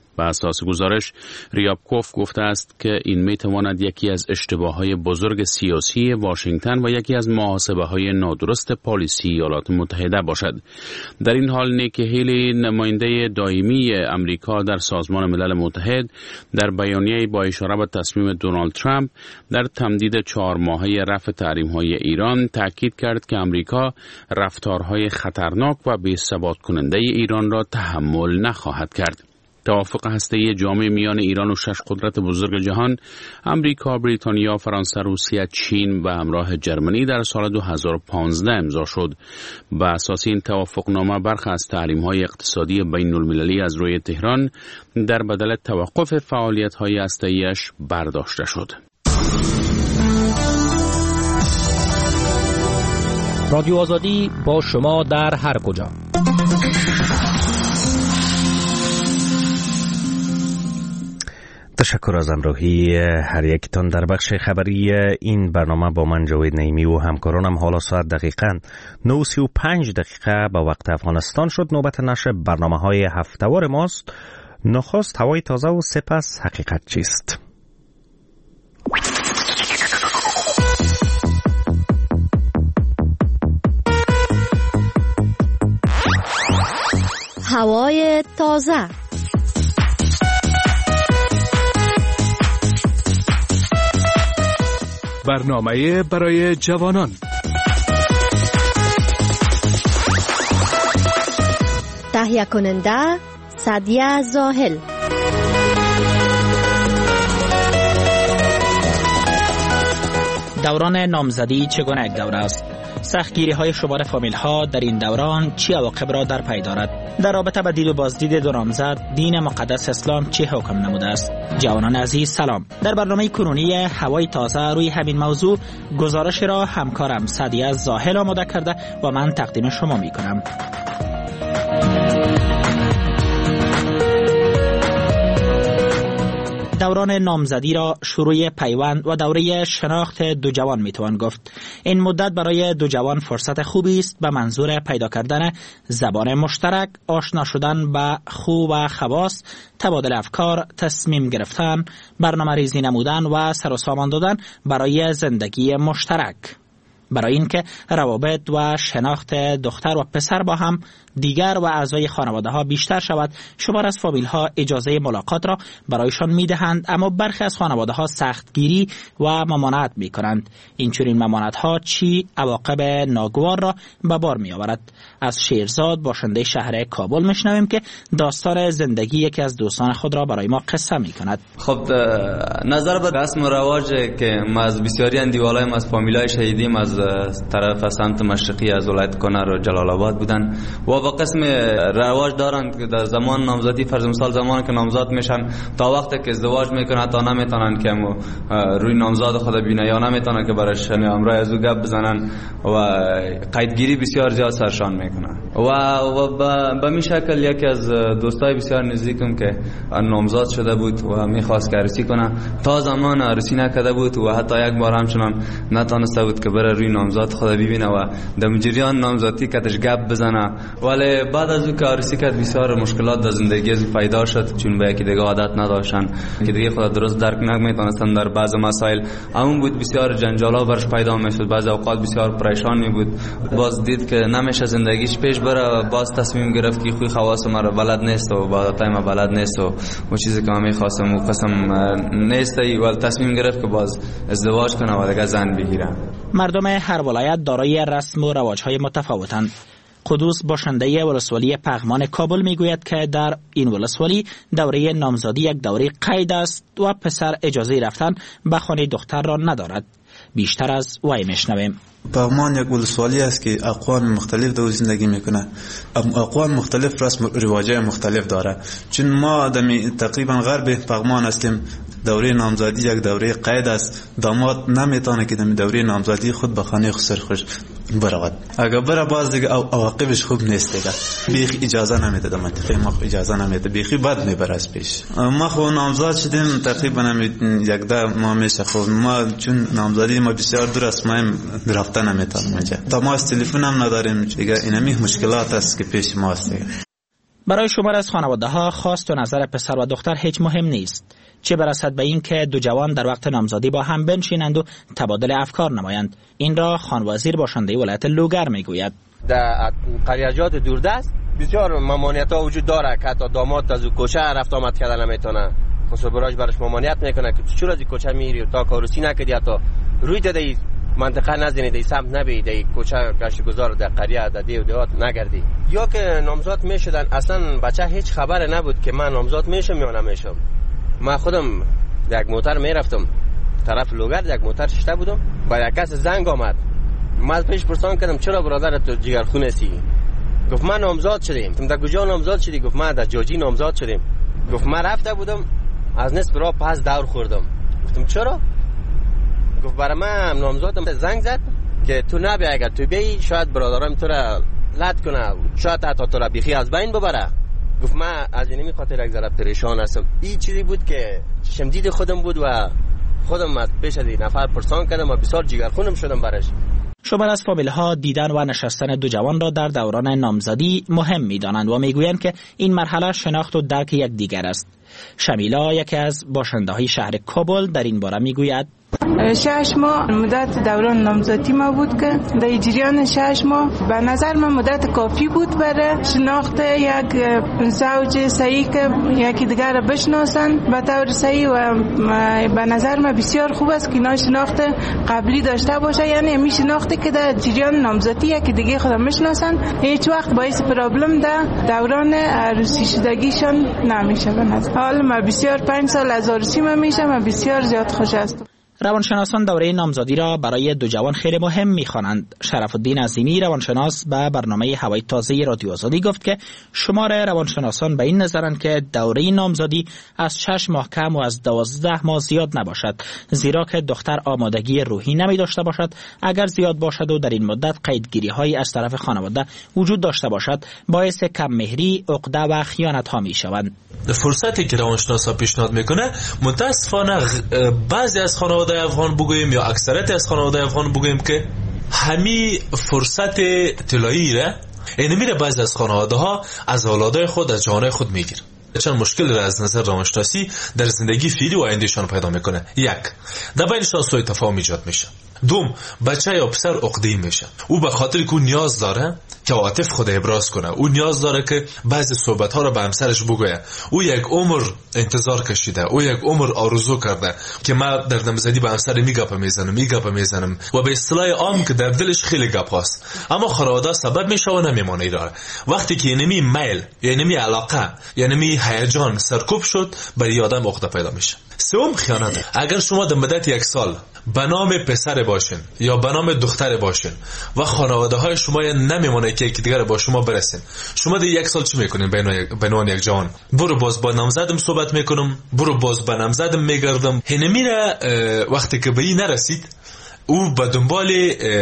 به اساس گزارش، ریابکوف گفته است که این میتواند یکی از اشتباههای بزرگ سیاسی واشنگتن و یکی از محاسبه‌های نادرست پالیسی ایالات متحده باشد. در این حال نیکی هیلی، نماینده دائمی امریکا در سازمان ملل متحد، در بیانیه‌ای با اشاره به تصمیم دونالد ترامپ در تمدید چهار ماهه رفع تحریم‌های ایران تاکید کرد که امریکا رفتارهای خطرناک و بی‌ثبات کننده ایران را تحمل نخواهد کرد. توافق هسته‌ای جامع میان ایران و شش قدرت بزرگ جهان، امریکا، بریتانیا، فرانسه، روسیه، چین و همراه جرمنی در سال دو هزار و پانزده امضا شد. به اساس این توافقنامه برخی از تحریم‌های اقتصادی بین المللی از روی تهران در بدل توقف فعالیت‌های هسته‌ایش برداشته شد. رادیو آزادی با شما در هر کجا. تشکر از همراهی هر یکتان در بخش خبری این برنامه. با من جاوید نعیمی و همکارانم حالا ساعت دقیقاً نه و سی و پنج دقیقه به وقت افغانستان شد. نوبت نشر برنامه های هفته‌وار ماست. نخست هوای تازه و سپس حقیقت چیست. هوای تازه. برنامه برای جوانان. تهیه کننده سعدیه زاهل. دوران نامزدی چگونه یک دوره است؟ سختگیری های شمار فامیل ها در این دوران چه عواقب را در پی دارد؟ در رابطه با دید و بازدید دو نامزد، دین مقدس اسلام چه حکم نموده است؟ جوانان عزیز سلام. در برنامه کنونی هوای تازه روی همین موضوع گزارش را همکارم سعدیه زاهل آماده کرده و من تقدیم شما می کنم. دوران نامزدی را شروع پیوند و دوره شناخت دو جوان میتوان گفت. این مدت برای دو جوان فرصت خوبی است به منظور پیدا کردن زبان مشترک، آشنا شدن به خو و خواص، تبادل افکار، تصمیم گرفتن، برنامه ریزی نمودن و سر و سامان دادن برای زندگی مشترک. برای اینکه روابط و شناخت دختر و پسر با هم دیگر و اعضای خانواده ها بیشتر شود، شمار از فامیل ها اجازه ملاقات را برایشان می دهند، اما برخی از خانواده ها سختگیری و ممانعت می کنند. اینچنین ممانعت ها چی عواقب ناگوار را به بار می آورد؟ از شیرزاد باشنده شهر کابل میشنویم که داستان زندگی یکی از دوستان خود را برای ما قصه می کند. خب نظر به رسم و رواج که ما از بسیاری اندیوالای از فامیلای شهیدیم از طرف سمت مشرقی از ولایت کنر و جلال آباد بودن و با قسم رواج دارند که در زمان نامزدی، فرض مثال زمانی که نامزد میشن تا وقتی که ازدواج میکنن تا نمیتونن که روی نامزد خود ببینن یا نمیتونن که برایش همراه از او گپ بزنن و قیدگیری بسیار زیاد سرشان میکنن و و به همین شکل یکی از دوستای بسیار نزدیکم که نامزد شده بود و میخواست که عروسی کنه، تا زمان عروسی نکرده بود و حتی یک بار همچنان نتونسته بود که بره روی نامزد خود ببینه و در جریان نامزدی کتش گپ بزنه. ولی بعد از او که عروسی کرد بسیار مشکلات در زندگی از پیدا شد، چون به یکی دیگه عادت نداشتن که دیگه خود درست درک نمیتونستن در بعض مسائل. همون بود بسیار جنجالا برش پیدا میشد، بعضی اوقات بسیار پریشان می بود. باز دید که نمیشه زندگیش پیش بره، باز تصمیم گرفت که خوی خواص مرا بلد نیست و عادتای ما بلد نیست و اون چیزی که من می‌خواستم و قسم نیست، ولی تصمیم گرفت که باز ازدواج کنه و دیگه زن بگیره. مردم هر ولایت دارای رسم و رواج‌های متفاوتند. قدوس باشنده ولسوالی پغمان کابل میگوید که در این ولسوالی دوره نامزدی یک دوره قید است و پسر اجازه رفتن به خانه دختر را ندارد. بیشتر از وی میشنویم. پغمان یک ولسوالی است که اقوام مختلف در زندگی میکنه. اقوام مختلف رسم و رواجای مختلف داره. چون ما دمی تقریبا غرب پغمان هستیم، دوره نامزدی یک دوره قید است. داماد نمیتونه که دمی دوره نامزدی خود به خانه خسر خوش برود. اگر بره باز دیگه عواقبش خوب نیست دیگه. بیخی اجازه نمیده، در منطقه ما اجازه نمیده، بیخی بد میبره از پیش. ما خو نامزد شدیم تقریبا یک ده ماه میشه. خب ما چون نامزدی ما بسیار دور است، ما رفتن نمیتونیم اونجا. تماس تلفن هم نداریم دیگه. اینمی مشکلات است که پیش ما است دیگه. برای شمار از خانواده ها خواست و نظر پسر و دختر هیچ مهم نیست، چه برسد به این که دو جوان در وقت نامزدی با هم بنشینند و تبادل افکار نمایند. این را خان وزیر باشنده ولایت لوگر میگوید. در قریجات دوردست بسیار ممانعت ها وجود داره که حتی داماد از کوچه رفت آمد کردن نمیتونه، خصوصا براش برش ممانعت میکنه که چرا از کوچه میری تا کاروسی نکردی، حتی روی دادی منطقه نزنید، ای سمت نبید، ای کوچه گشتگزار در قریه در دیو دیوات نگردی. یا که نامزد میشدن اصلا بچه هیچ خبر نبود که من نامزد میشم یا نمیشم. من خودم یک موتر میرفتم طرف لوگر، یک موتر شته بودم، با یک کس زنگ آمد، من پیش پرسان کردم چرا برادر تو جگرخونه سی؟ گفت من نامزد شدیم. گفتم در کجا نامزد شدی؟ گفت من در جاجی نامزد شدیم. گفت من رفته بودم از نصف راه پس دور خوردم. گفتم چرا؟ گفت برای من نامزدم زنگ زد که تو نبی، اگر تو بیایی شاید برادرم تو را لط کنه، شاید حتی تو را بیخی از بین ببره. گفت من از اینمی خاطر یک ذره پریشان هستم. این چیزی بود که شمدید خودم بود و خودم از پیش از این نفر پرسان کردم و بسیار جگرخونم شدم برش. شمار از فامیل ها دیدن و نشستن دو جوان را در دوران نامزدی مهم می دانند و می گویند که این مرحله شناخت و درک یک دیگر است. شمیلا، یکی از باشنده های شهر کابل، در این باره می گوید شش ماه مدت دوران نامزدی ما بود که در جریان شش ماه به نظر من مدت کافی بود برای شناخت یک زوج صحیح که یکی دیگر را بشناسن به طور صحیح و به نظر من بسیار خوب است که اینا شناخت قبلی داشته باشه، یعنی می شناختی که در جریان نامزدی یکی دیگه خودم میشناسن، هیچ وقت باعث پرابلم در دوران عروسی شدگیشان نمیشه. به نظر حالا من بسیار پنج سال از عروسی من میشم و بسیار زیاد خوش هستم. روانشناسان دوره نامزدی را برای دو جوان خیلی مهم می‌خوانند. شرف الدین عظیمی، روانشناس، به برنامه هوای تازه رادیو آزادی گفت که شمار روانشناسان به این نظرند که دوره نامزدی از شش ماه کم و از دوازده ماه زیاد نباشد، زیرا که دختر آمادگی روحی نمی داشته باشد. اگر زیاد باشد و در این مدت قیدگیری‌هایی از طرف خانواده وجود داشته باشد، باعث کم مهری، عقده و خیانت‌ها می‌شوند. فرصتی که روانشناسا پیشنهاد میکنه متاسفانه بعضی از خانواده افغان بگوییم یا اکثریت از خانواده افغان بگوییم که همین فرصت طلایی را این میره بعضی از خانواده ها از اولادای خود از جوانای خود میگیره. چند مشکل را از نظر روانشناسی در زندگی فعلی و آیندهشان پیدا میکنه. یک، در بینشان سوء تفاهم ایجاد میشه. دوم، بچه یا پسر عقده‌ای میشه. او به خاطر که او نیاز داره که عاطف خود ابراز کنه، او نیاز داره که بعضی صحبت ها رو به همسرش بگویه. او یک عمر انتظار کشیده، او یک عمر آرزو کرده که من در نامزدی به همسر میگپ میزنم میگپ میزنم و به اصطلاح عام که در دلش خیلی گپ هست، اما خانواده سبب میشه و نمیمونه ایران. وقتی که اینمی میل یعنی علاقه یعنی هیجان سرکوب شد، برای آدم عقده پیدا میشه. سوم، خیانت. اگر شما در مدت یک سال به نام پسر باشین یا به نام دختر باشین و خانواده های شما نمیمونه که یکی دیگر با شما برسین، شما در یک سال چی میکنین؟ به نام یک جوان برو باز با نامزدم صحبت میکنم، برو باز با نامزدم میگردم. هنمیره وقتی که به این نرسید، او به دنبال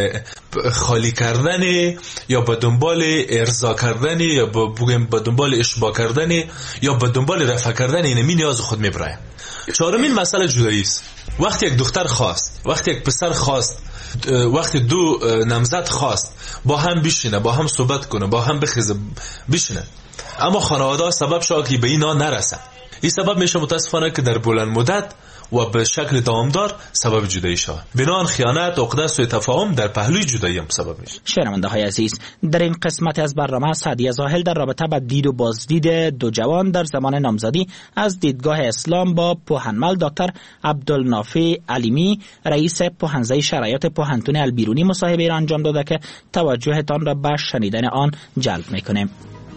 خالی کردن یا به دنبال ارضا کردن یا بگیم به دنبال اشباع کردن یا به دنبال رفع کردن اینمی نیاز خود میبره. چهارمین مسئله جدایی است. وقتی یک دختر خواست، وقتی یک پسر خواست، وقتی دو نامزد خواست با هم بشینه، با هم صحبت کنه، با هم بخیزه بشینه، اما خانواده سبب شد که به اینا نرسه، این سبب میشه متاسفانه که در بلند مدت و به شکل دوامدار سبب جدایی شود. بنان خیانت، عقده، سوء تفاهم در پهلوی جدایی هم سبب میشه. شنونده های عزیز، در این قسمت از برنامه سعدیه زاهل در رابطه با دید و بازدید دو جوان در زمان نامزدی از دیدگاه اسلام با پوهنمل دکتر عبدالنافع علیمی، رئیس پوهنزه شرایط پوهنتون البیرونی مصاحبه را انجام داده که توجهتان را به شنیدن آن جلب میکنیم.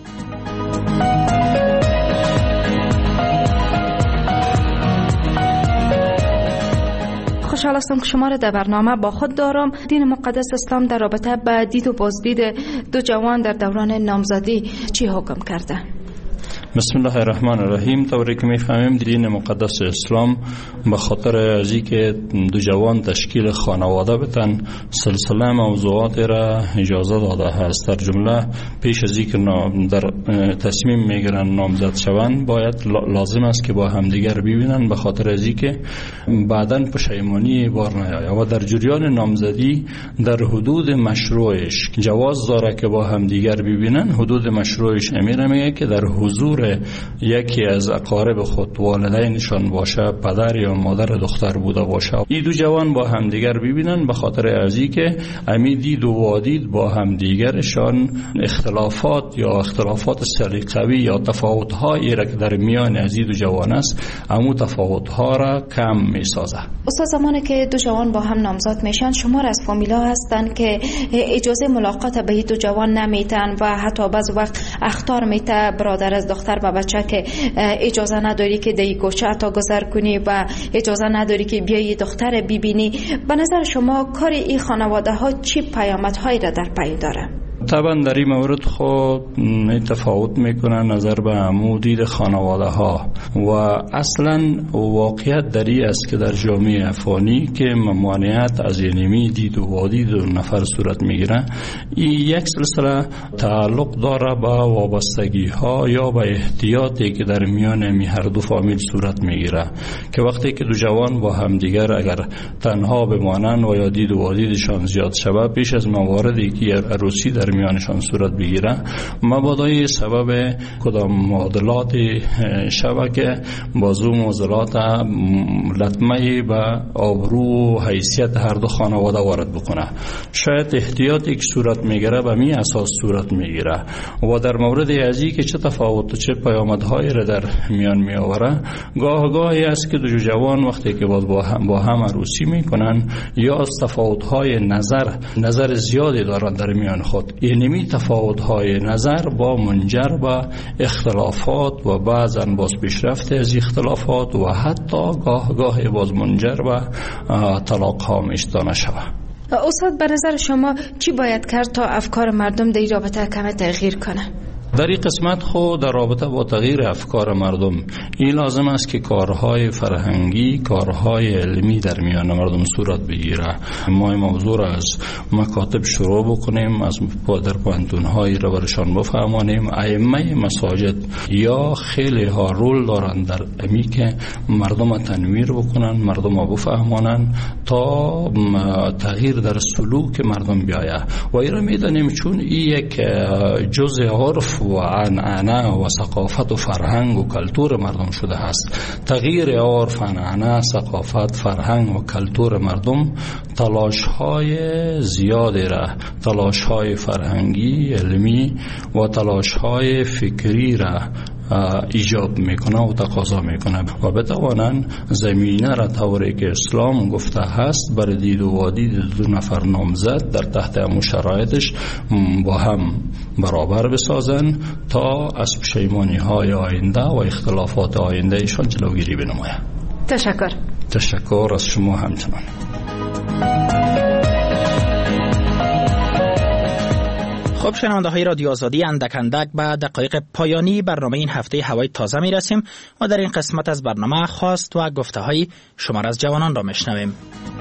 خوشحال هستم که شما را در برنامه با خود دارم. دین مقدس اسلام در رابطه با دید و بازدید دو جوان در دوران نامزدی چی حکم کرده؟ بسم الله الرحمن الرحیم. طوری که میفهمیم دین مقدس اسلام به خاطر از اینکه دو جوان تشکیل خانواده بتن سلسله موضوعات را اجازه داده است. در جمله پیش از اینکه در تصمیم میگیرن نامزد شوند باید لازم است که با همدیگر ببینن، به خاطر از اینکه بعداً پشیمانی بار نیاید. و در جریان نامزدی در حدود مشروعش جواز داره که با همدیگر ببینن. حدود مشروعش امیر میگه که در حضور یکی از اقارب خود، والدینشان باشه، پدر یا مادر دختر بوده باشه، این دو جوان با همدیگر ببینن، به خاطر ازی که امی دید و وادید با همدیگرشان اختلافات یا اختلافات سلیقوی یا تفاوت‌هایی را که در میان از این دو جوان است، امو تفاوت‌ها را کم می‌سازه. استاد، زمانی که دو جوان با هم نامزد میشن، شمار از فامیلا هستن که اجازه ملاقات به این دو جوان نمیتن و حتی بعض وقت اخطار میته برادر از دختر و بچه که اجازه نداری که دی کوچه تا گذر کنی و اجازه نداری که بیایی دختر ببینی. به نظر شما کار این خانواده ها چی پیامدهایی را در پی داره؟ طبعا در این مورد خود تفاوت میکنه نظر به عمو دید خانواده ها و اصلا واقعیت در این است که در جامعه افغانی که ممانعت از اینمی دید و وادید و نفر صورت میگیره، این یک سلسله تعلق داره به وابستگی ها یا به احتیاطی که در میان می هر دو فامیل صورت میگیره که وقتی که دو جوان با همدیگر اگر تنها بمانن و یا دید و وادیدشان زیاد شوه، پیش از مواردی که عروسی در میانشان صورت بگیره، مبادای سبب کدام معادلات شبکه بازو معادلات لطمه به آبرو و حیثیت هر دو خانواده وارد بکنه. شاید احتیاطی که صورت میگیره به می اساس صورت میگیره و در مورد ازی که چه تفاوت و چه پیامدهایی را در میان می آوره، گاه گاهی است که دو جوان وقتی که با هم با هم عروسی میکنن یا از تفاوت‌های نظر نظر زیادی دارن در میان خود، اینمی تفاوت‌های نظر با منجر به اختلافات و بعضاً باز پیشرفت از اختلافات و حتی گاه گاه باز منجر به طلاق ها میشدانه شود. استاد، به نظر شما چی باید کرد تا افکار مردم در این رابطه کمی تغییر کنه؟ در این قسمت خود در رابطه با تغییر افکار مردم این لازم است که کارهای فرهنگی، کارهای علمی در میان مردم صورت بگیره. ما این موضوع را از مکاتب شروع بکنیم، از در پانتون‌هایی را برشان بفهمانیم. ائمه مساجد یا خیلی ها رول دارند در امی که مردم تنویر بکنن، مردم را بفهمانن تا تغییر در سلوک مردم بیاید. و این را میدانیم چون این یک جزء عرف و عنعنه و ثقافت و فرهنگ و کلتور مردم شده است. تغییر عرف، عنعنه، ثقافت، فرهنگ و کلتور مردم تلاش های زیادی را، تلاش های فرهنگی، علمی و تلاش های فکری را ایجاب میکنه و تقاضا میکنه و بتوانن زمینه را طوری که اسلام گفته هست بر دید و وادید دو نفر نامزد در تحت همون شرایطش با هم برابر بسازن تا از پشیمانی های آینده و اختلافات آینده ایشان جلوگیری بنماید. تشکر. تشکر از شما همچنان. خب شنونده های رادیو آزادی، اندک اندک به دقایق پایانی برنامه این هفته هوای تازه می رسیم و در این قسمت از برنامه خواست و گفته های شمار از جوانان را میشنویم.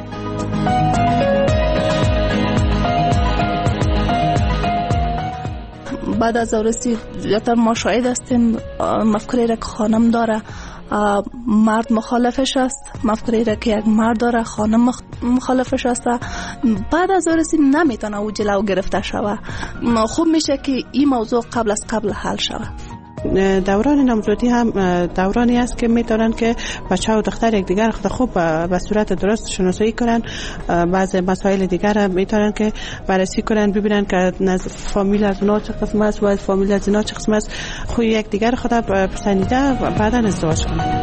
بعد از عروسی زیادتر ما شاهد هستیم مفکوری را که خانم داره مرد مخالفش است، مفکوری را که یک مرد داره خانم مخالفش است. بعد از عروسی نمیتونه او جلو گرفته شود. خوب میشه که این موضوع قبل از قبل حل شود. دوران نامزدی هم دورانی است که میتونن که بچه و دختر یک دیگر خود خوب به صورت درست شناسایی کنن. بعض مسائل دیگر هم میتونن که بررسی کنن، ببینن که فامیل از اونا چه قسم است و فامیل از اینا چه قسم است، خوی یک دیگر خود پسندیده و بعدا ازدواج کنن.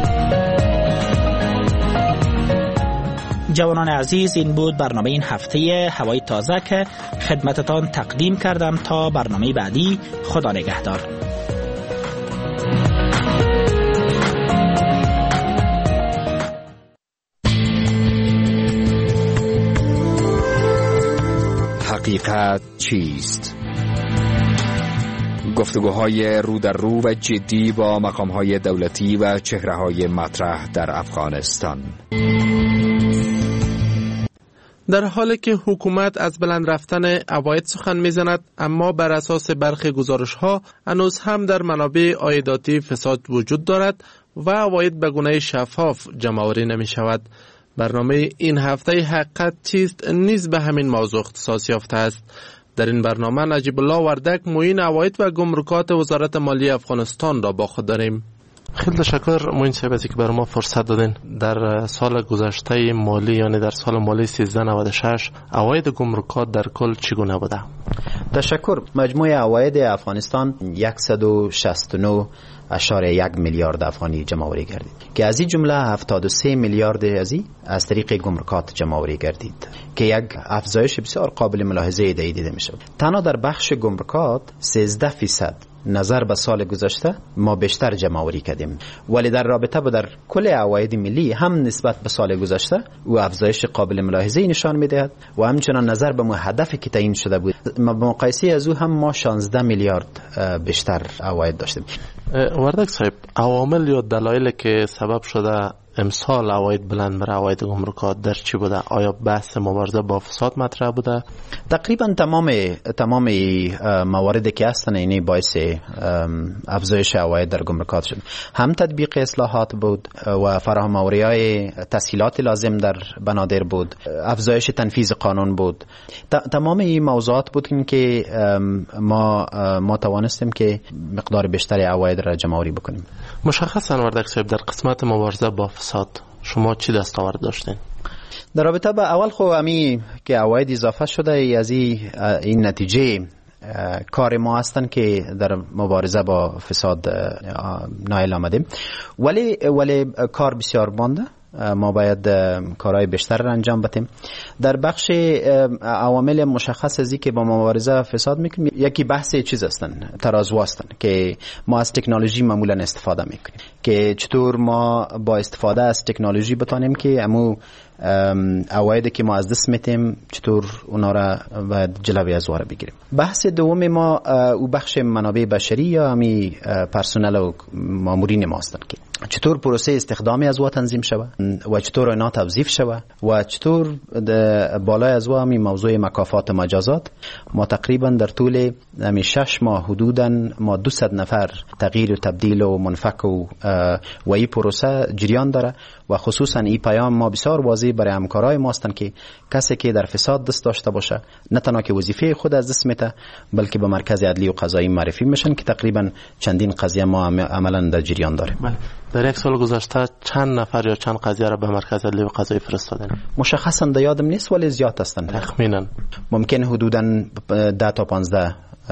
جوانان عزیز، این بود برنامه این هفته هوای تازه که خدمتتان تقدیم کردم. تا برنامه بعدی، خدا نگهدار. حقیقت چیست؟ گفتگوهای رو در رو و جدی با مقامهای دولتی و چهره‌های مطرح در افغانستان. در حالی که حکومت از بلند رفتن عواید سخن میزند، اما بر اساس برخی گزارش‌ها هنوز هم در منابع عایداتی فساد وجود دارد و عواید به گونه شفاف جمع‌آوری نمی‌شود. برنامه این هفته حقیقت چیست نیز به همین موضوع اختصاص یافته است. در این برنامه نجیب الله وردک معین عواید و گمرکات وزارت مالیه افغانستان را با خود داریم. خیلی تشکر معین صاحب از اینکه برای ما فرصت دادین. در سال گذشته مالی یعنی در سال مالی سیزده نود و شش عواید گمرکات در کل چگونه بوده؟ تشکر. مجموع عواید افغانستان صد و شصت و نه اشاره یک میلیارد افغانی جمع آوری گردید که از این جمله هفتاد و سه میلیارد ازی از طریق گمرکات جمع آوری گردید که یک افزایش بسیار قابل ملاحظه دیده می شود. تنها در بخش گمرکات سیزده فیصد نظر به سال گذشته ما بیشتر جمع آوری کردیم، ولی در رابطه با در کل عواید ملی هم نسبت به سال گذشته و افزایش قابل ملاحظه نشان میدهد و همچنان نظر به هدفی که تعیین شده بود به مقایسه از او هم ما شانزده میلیارد بیشتر عواید داشتیم. وردک صاحب، عوامل یا دلایلی که سبب شده امسال عواید بلند بر عواید گمرکات در چی بوده؟ آیا بحث مبارزه با فساد مطرح بوده؟ تقریبا تمام تمام مواردی که هستن اینی باعث افزایش عواید در گمرکات شد. هم تطبیق اصلاحات بود و فراهم آوری‌های تسهیلات لازم در بنادر بود، افزایش تنفیذ قانون بود. تمام این موضوعات بود که ما ما توانستیم که مقدار بیشتری عواید را جمع آوری بکنیم. مشخصاً وردک صاحب، در قسمت مبارزه با فساد شما چی دستاورد داشتین؟ در رابطه با اول خو امی که عواید اضافه شده از این نتیجه کار ما هستن که در مبارزه با فساد نایل آمدیم، ولی ولی کار بسیار مانده. ما باید کارهای بیشتر را انجام بدیم. در بخش عوامل مشخص ازی که با مبارزه فساد میکنیم، یکی بحث چیز هستن، ترازو هستن که ما از تکنولوژی معمولا استفاده میکنیم که چطور ما با استفاده از تکنولوژی بتانیم که امو عوایدی که ما از دست میتیم چطور اونا را باید جلوی از واره بگیریم. بحث دوم ما او بخش منابع بشری یا همی پرسنل و مامورین ما هستن که چطور پروسه استخدامی از وا تنظیم شود و چطور اینا توظیف شود و چطور بالای از وا همی موضوع مکافات مجازات. ما تقریبا در طول همی شش ماه حدودا ما دویست نفر تغییر و تبدیل و منفک و و این پروسه جریان داره و خصوصا این پیام ما بسیار واضح برای همکارای ما هستند که کسی که در فساد دست داشته باشه نه تنها که وظیفه خود از دست میده بلکه به مرکز عدلی و قضایی معرفی میشن که تقریبا چندین قضیه ما عملا در جریان داره. در یک سال گذشته چند نفر یا چند قضیه را به مرکز عدلی و قضایی فرستادن؟ مشخصا در یادم نیست ولی زیاد هستند. تخمینا ممکن حدودا ده تا پانزده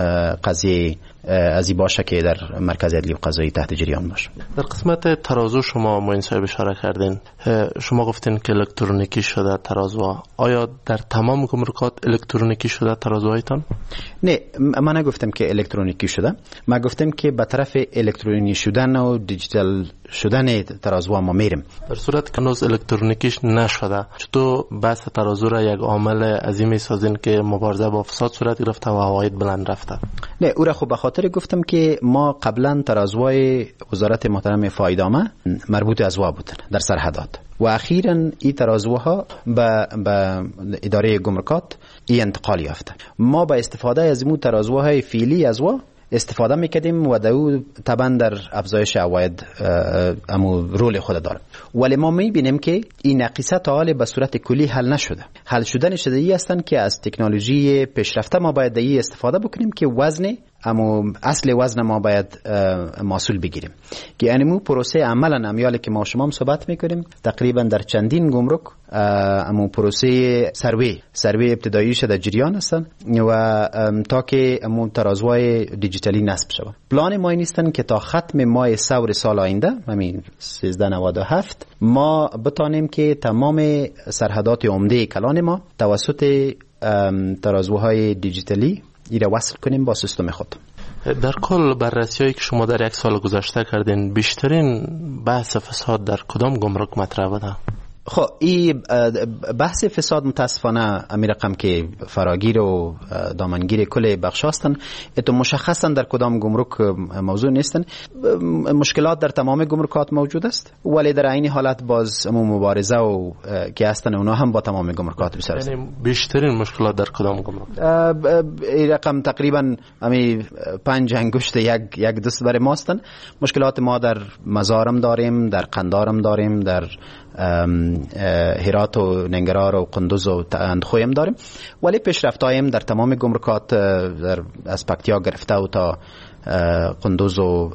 قضیه ازی باشه که در مرکز عدلی و قضایی تحت جریان باشه. در قسمت ترازو شما معین صاحب اشاره کردین، شما گفتین که الکترونیکی شده ترازو. آیا در تمام گمرکات الکترونیکی شده ترازوهایتان؟ نه، من نگفتم که الکترونیکی شده، من گفتم که به طرف الکترونیکی شدن و دیجیتال شدن ترازو ما میریم. در صورت که هنوز الکترونیکیش نشده چطور بحث ترازو را یک عامل عظیمی سازین که مبارزه با فساد صورت گرفته و عواید بلند رفته؟ نه، او را خب به خاطر گفتم که ما قبلا ترازوهای وزارت محترم فایدامه مربوط از وا بودن در سرحدات و اخیراً این ترازوها به به اداره گمرکات این انتقال یافته. ما با استفاده از این ترازوهای فعلی از وا استفاده میکردیم و دو طبعا در افزایش عواید امو رول خود داره، ولی ما میبینیم که این نقیصه تا حال به صورت کلی حل نشده. حل شدن شده ای هستن که از تکنولوژی پیشرفته ما باید ای استفاده بکنیم که وزن اما اصل وزن ما باید محصول بگیریم که انمو پروسه عملا امیالی که ما شما هم صحبت میکنیم تقریبا در چندین گمرک اما پروسه سروی سروی ابتدایی شده جریان هستن و تا که امو ترازوهای دیجیتالی نصب شود. پلان ما این نیستن که تا ختم ماه سور سال آینده همین سیزده نود و هفت ما بتانیم که تمام سرحدات عمده کلان ما توسط ترازوهای دیجیتالی ایره وصل کنیم با سیستم خود. در کل بررسی‌هایی که شما در یک سال گذشته کردین بیشترین بحث فساد در کدام گمرک مطرح بوده؟ خب این بحث فساد متاسفانه امی رقم که فراگیر و دامنگیر کل بخش هستن، اتو مشخصا در کدام گمرک موضوع نیستن. مشکلات در تمام گمرکات موجود است، ولی در عین حالت باز مبارزه و که هستن اونا هم با تمام گمرکات بسر است. یعنی بیشترین مشکلات در کدام گمرک؟ این رقم تقریبا امی پنج انگشت یک یک دست برای ما هستن. مشکلات ما در مزارم داریم، در قندارم داریم، در هرات و ننگرهار و قندوز و اندخویم داریم، ولی پیشرفتایم در تمام گمرکات در از پکتیا گرفته و تا قندوز و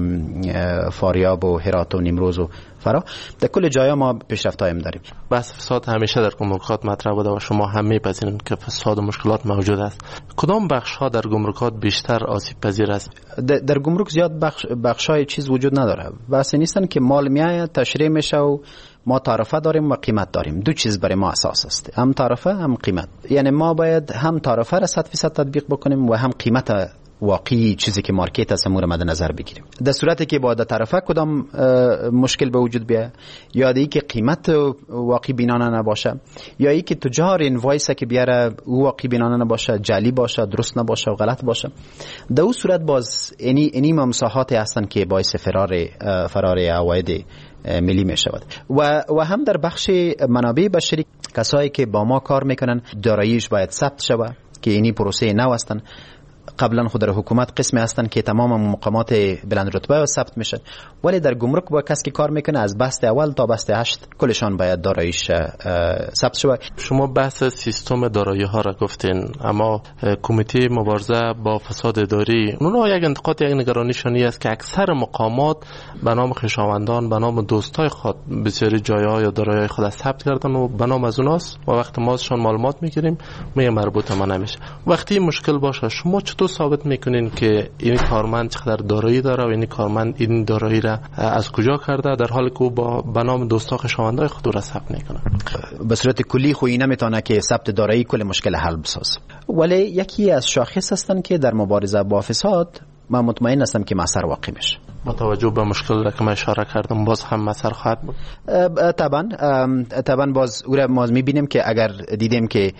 فاریاب و هرات و نیمروز و فرا در کل جایا ما پیشرفتایم داریم. بحث فساد همیشه در گمرکات مطرح بوده و شما هم میپذیرین که فساد و مشکلات موجود است. کدام بخش ها در گمرکات بیشتر آسیب پذیر است؟ در گمرک زیاد بخش بخشای چیز وجود نداره. بس نیستن که مال میآید تشریح میشه و ما تعرفه داریم و قیمت داریم. دو چیز برای ما اساس است، هم تعرفه هم قیمت. یعنی ما باید هم تعرفه را صد فیصد تطبیق بکنیم و هم قیمت واقعی چیزی که مارکت است مورد مد نظر بگیریم. در صورتی که با طرفه کدام مشکل به وجود بیاد، یا ای که قیمت واقعی بینانه نباشه، یا ای که تجار اینوایس که بیاره واقعی بینانه نباشه، جعلی باشه، درست نباشه و غلط باشه، در اون صورت باز اینی اینی مساحات هستن که باعث فرار فرار عواید ملی می شود. و و هم در بخش منابع بشری کسایی که با ما کار میکنن داراییش باید ثبت شود که اینی پروسه نو هستن. قبلا خود در حکومت قسمی هستن که تمام مقامات بلند رتبه ثبت میشن، ولی در گمرک با کسی که کار میکنه از بست اول تا بست هشت کلشان باید داراییش ثبت شود. شما بحث سیستم دارایی ها را گفتین، اما کمیته مبارزه با فساد اداری اونها یک انتقاد یک نگرانیشانی است که اکثر مقامات به نام خویشاوندان به نام دوستای خود بسیاری جایها یا دارایی خود ثبت کردن و به نام از اوناست و وقتی ما ازشان معلومات میگیریم میگه مربوط ما نمیشه. وقتی مشکل باشه شما چطور ثابت میکنین که این کارمند چقدر دارایی داره و این کارمند این دارایی را از کجا کرده، در حالی که او با به نام دوستا خویشاوندای خود را ثبت میکنه؟ به صورت کلی خو این نمیتونه که ثبت دارایی کل مشکل حل بسازه، ولی یکی از شاخص هستن که در مبارزه با فساد من مطمئن هستم که مسئله واقع میشه. با توجه به مشکل که من اشاره کردم باز هم مسئله خواهد بود. طبعا طبعا باز او را ما میبینیم که اگر دیدیم که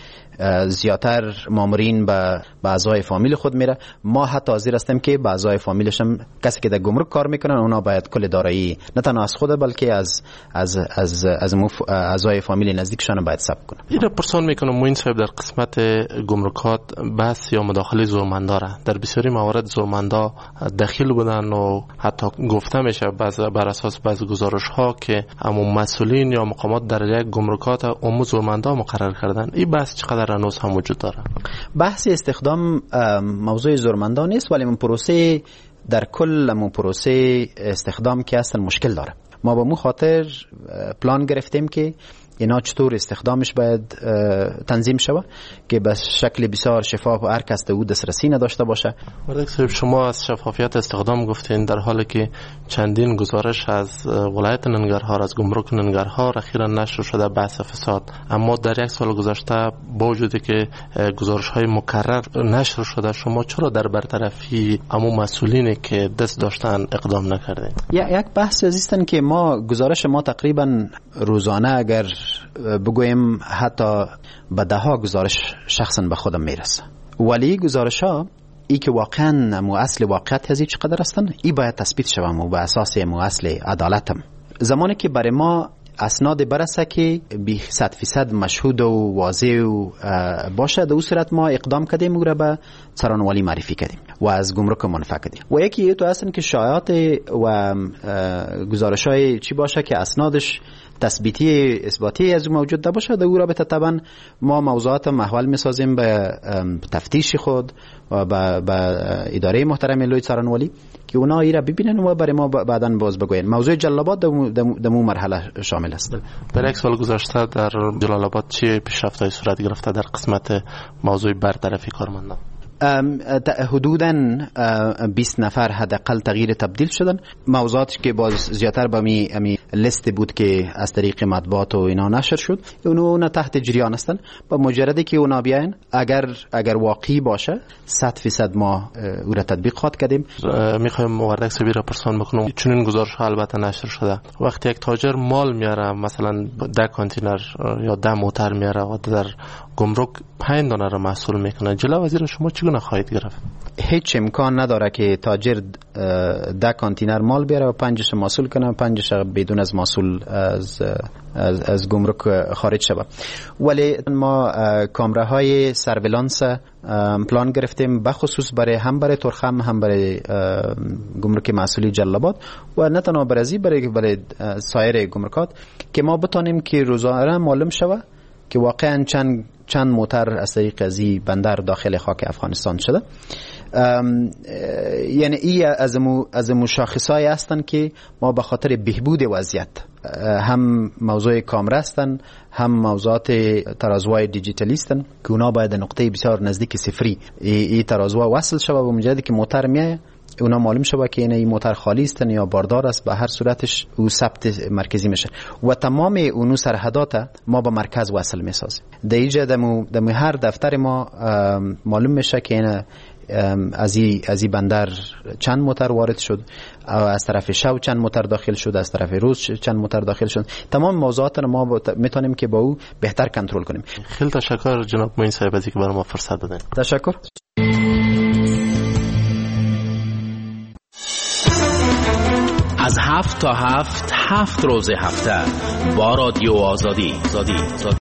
زیادتر مامورین به اعضای فامیل خود میره، ما حتی حاضر هستیم که به اعضای فامیلش هم کسی که در گمرک کار میکنن اونا باید کل دارایی نه تنها از خود بلکه از از از از اعضای فامیل نزدیکشان باید ثبت کنن. این را پرسان میکنم موین صاحب، در قسمت گمرکات بحث یا مداخله زورمنداره در بسیاری موارد زورمندا دخیل بودن و حتی گفته میشه بعض بر اساس بعض گزارش ها که همون مسئولین یا مقامات در یک گمرکات عموم زورمندا مقرر کردن. این بحث چقدر هنوز هم وجود داره؟ بحث استخدام موضوع زورمندا نیست، ولی من پروسه در کل من پروسه استخدام که اصلا مشکل داره. ما با مو خاطر پلان گرفتیم که اینا چطور استخدامش باید تنظیم شود که به شکل بسیار شفاف و هر کس به او دسترسی نداشته باشه. وردک صاحب شما از شفافیت استخدام گفتین، در حالی که چندین گزارش از ولایت ننگرهار از گمرک ننگرهار اخیرا نشر شده بحث فساد، اما در یک سال گذشته با وجودی که گزارش های مکرر نشر شده شما چرا در برطرفی اما مسئولینی که دست داشتن اقدام نکردین؟ یک بحث عزیزتن که ما گزارش ما تقریبا روزانه اگر بگویم حتی به ده ها گزارش شخصا به خودم میرسه، ولی گزارش ها ای که واقعا مو اصل واقعیت هزی چقدر هستن ای باید تثبیت شوم و به اساس مو اصل عدالتم. زمانی که برای ما اسناد برسه که بی صد فیصد مشهود و واضح و باشه، در اون صورت ما اقدام کردیم و را به سرانوالی معرفی کردیم و از گمرک منفع کردیم. و یکی تو هستن که شایعات و گزارش های چی باشه که اسنادش تثبیتی اثباتی از موجود باشه، در اون رابطه طبعا ما موضوعات محول میسازیم به تفتیش خود و به اداره محترم لوی سرانوالی که اونا ایرا ببینن و برای ما بعداً باز بگوین. موضوع جلال‌آباد در مو مرحله شامل است. در یک سال گذشته در جلال‌آباد چه پیشرفت‌های صورت گرفته در قسمت موضوع برطرفی کارمندان؟ حدوداً بیست نفر حداقل تغییر تبدیل شدن. موضوعاتی که باز زیادتر به می امی لیست بود که از طریق مطبوعات و اینا نشر شد، اونو تحت جریان هستن. با مجردی که اونا بیاین، اگر اگر واقعی باشه صد فیصد ما او را تطبیق خواهد کردیم. میخوایم موردک سبی را پرسان بکنم، چون این گزارش ها البته نشر شده. وقتی یک تاجر مال میاره، مثلا ده کانتینر یا ده موتر میاره و در گمرک پنج دانه را محصول میکنه، جلو وزیر شما چگونه خواهید گرفت؟ هیچ امکان نداره که تاجر ده کانتینر مال بیاره و پنجش محصول کنه و پنجش بدون از محصول از از, از گمرک خارج شود. ولی ما کامراهای سرویلانس پلان گرفتیم بخصوص برای هم برای ترخم هم برای گمرک محصولی جلال‌آباد و نه تنها برای برای برای سایر گمرکات که ما بتونیم که روزانه معلوم شود که واقعا چند چند موتر از طریق ازی بندر داخل خاک افغانستان شده. یعنی ای از مو از مشاخصای هستن که ما به خاطر بهبود وضعیت هم موضوع کامره هستن، هم موضوعات ترازوهای دیجیتالی هستن که اونا باید نقطه بسیار نزدیک صفری ای, ای ترازوها وصل شود و مجردی که موتر میایه اونا معلوم شود که این موتر خالی است یا باردار است، به هر صورتش او ثبت مرکزی میشه و تمام اونو سرحدات ما با مرکز وصل میسازیم. در اینجا دمو دمو هر دفتر ما معلوم میشه که این از این از این بندر چند موتر وارد شد، از طرف شو چند موتر داخل شد، از طرف روز چند موتر داخل شد. تمام موضوعات ما میتونیم که با او بهتر کنترل کنیم. خیلی تشکر جناب معین صاحب از اینکه برای ما فرصت دادین. تشکر. از هفت تا هفت هفت روز هفته با رادیو آزادی.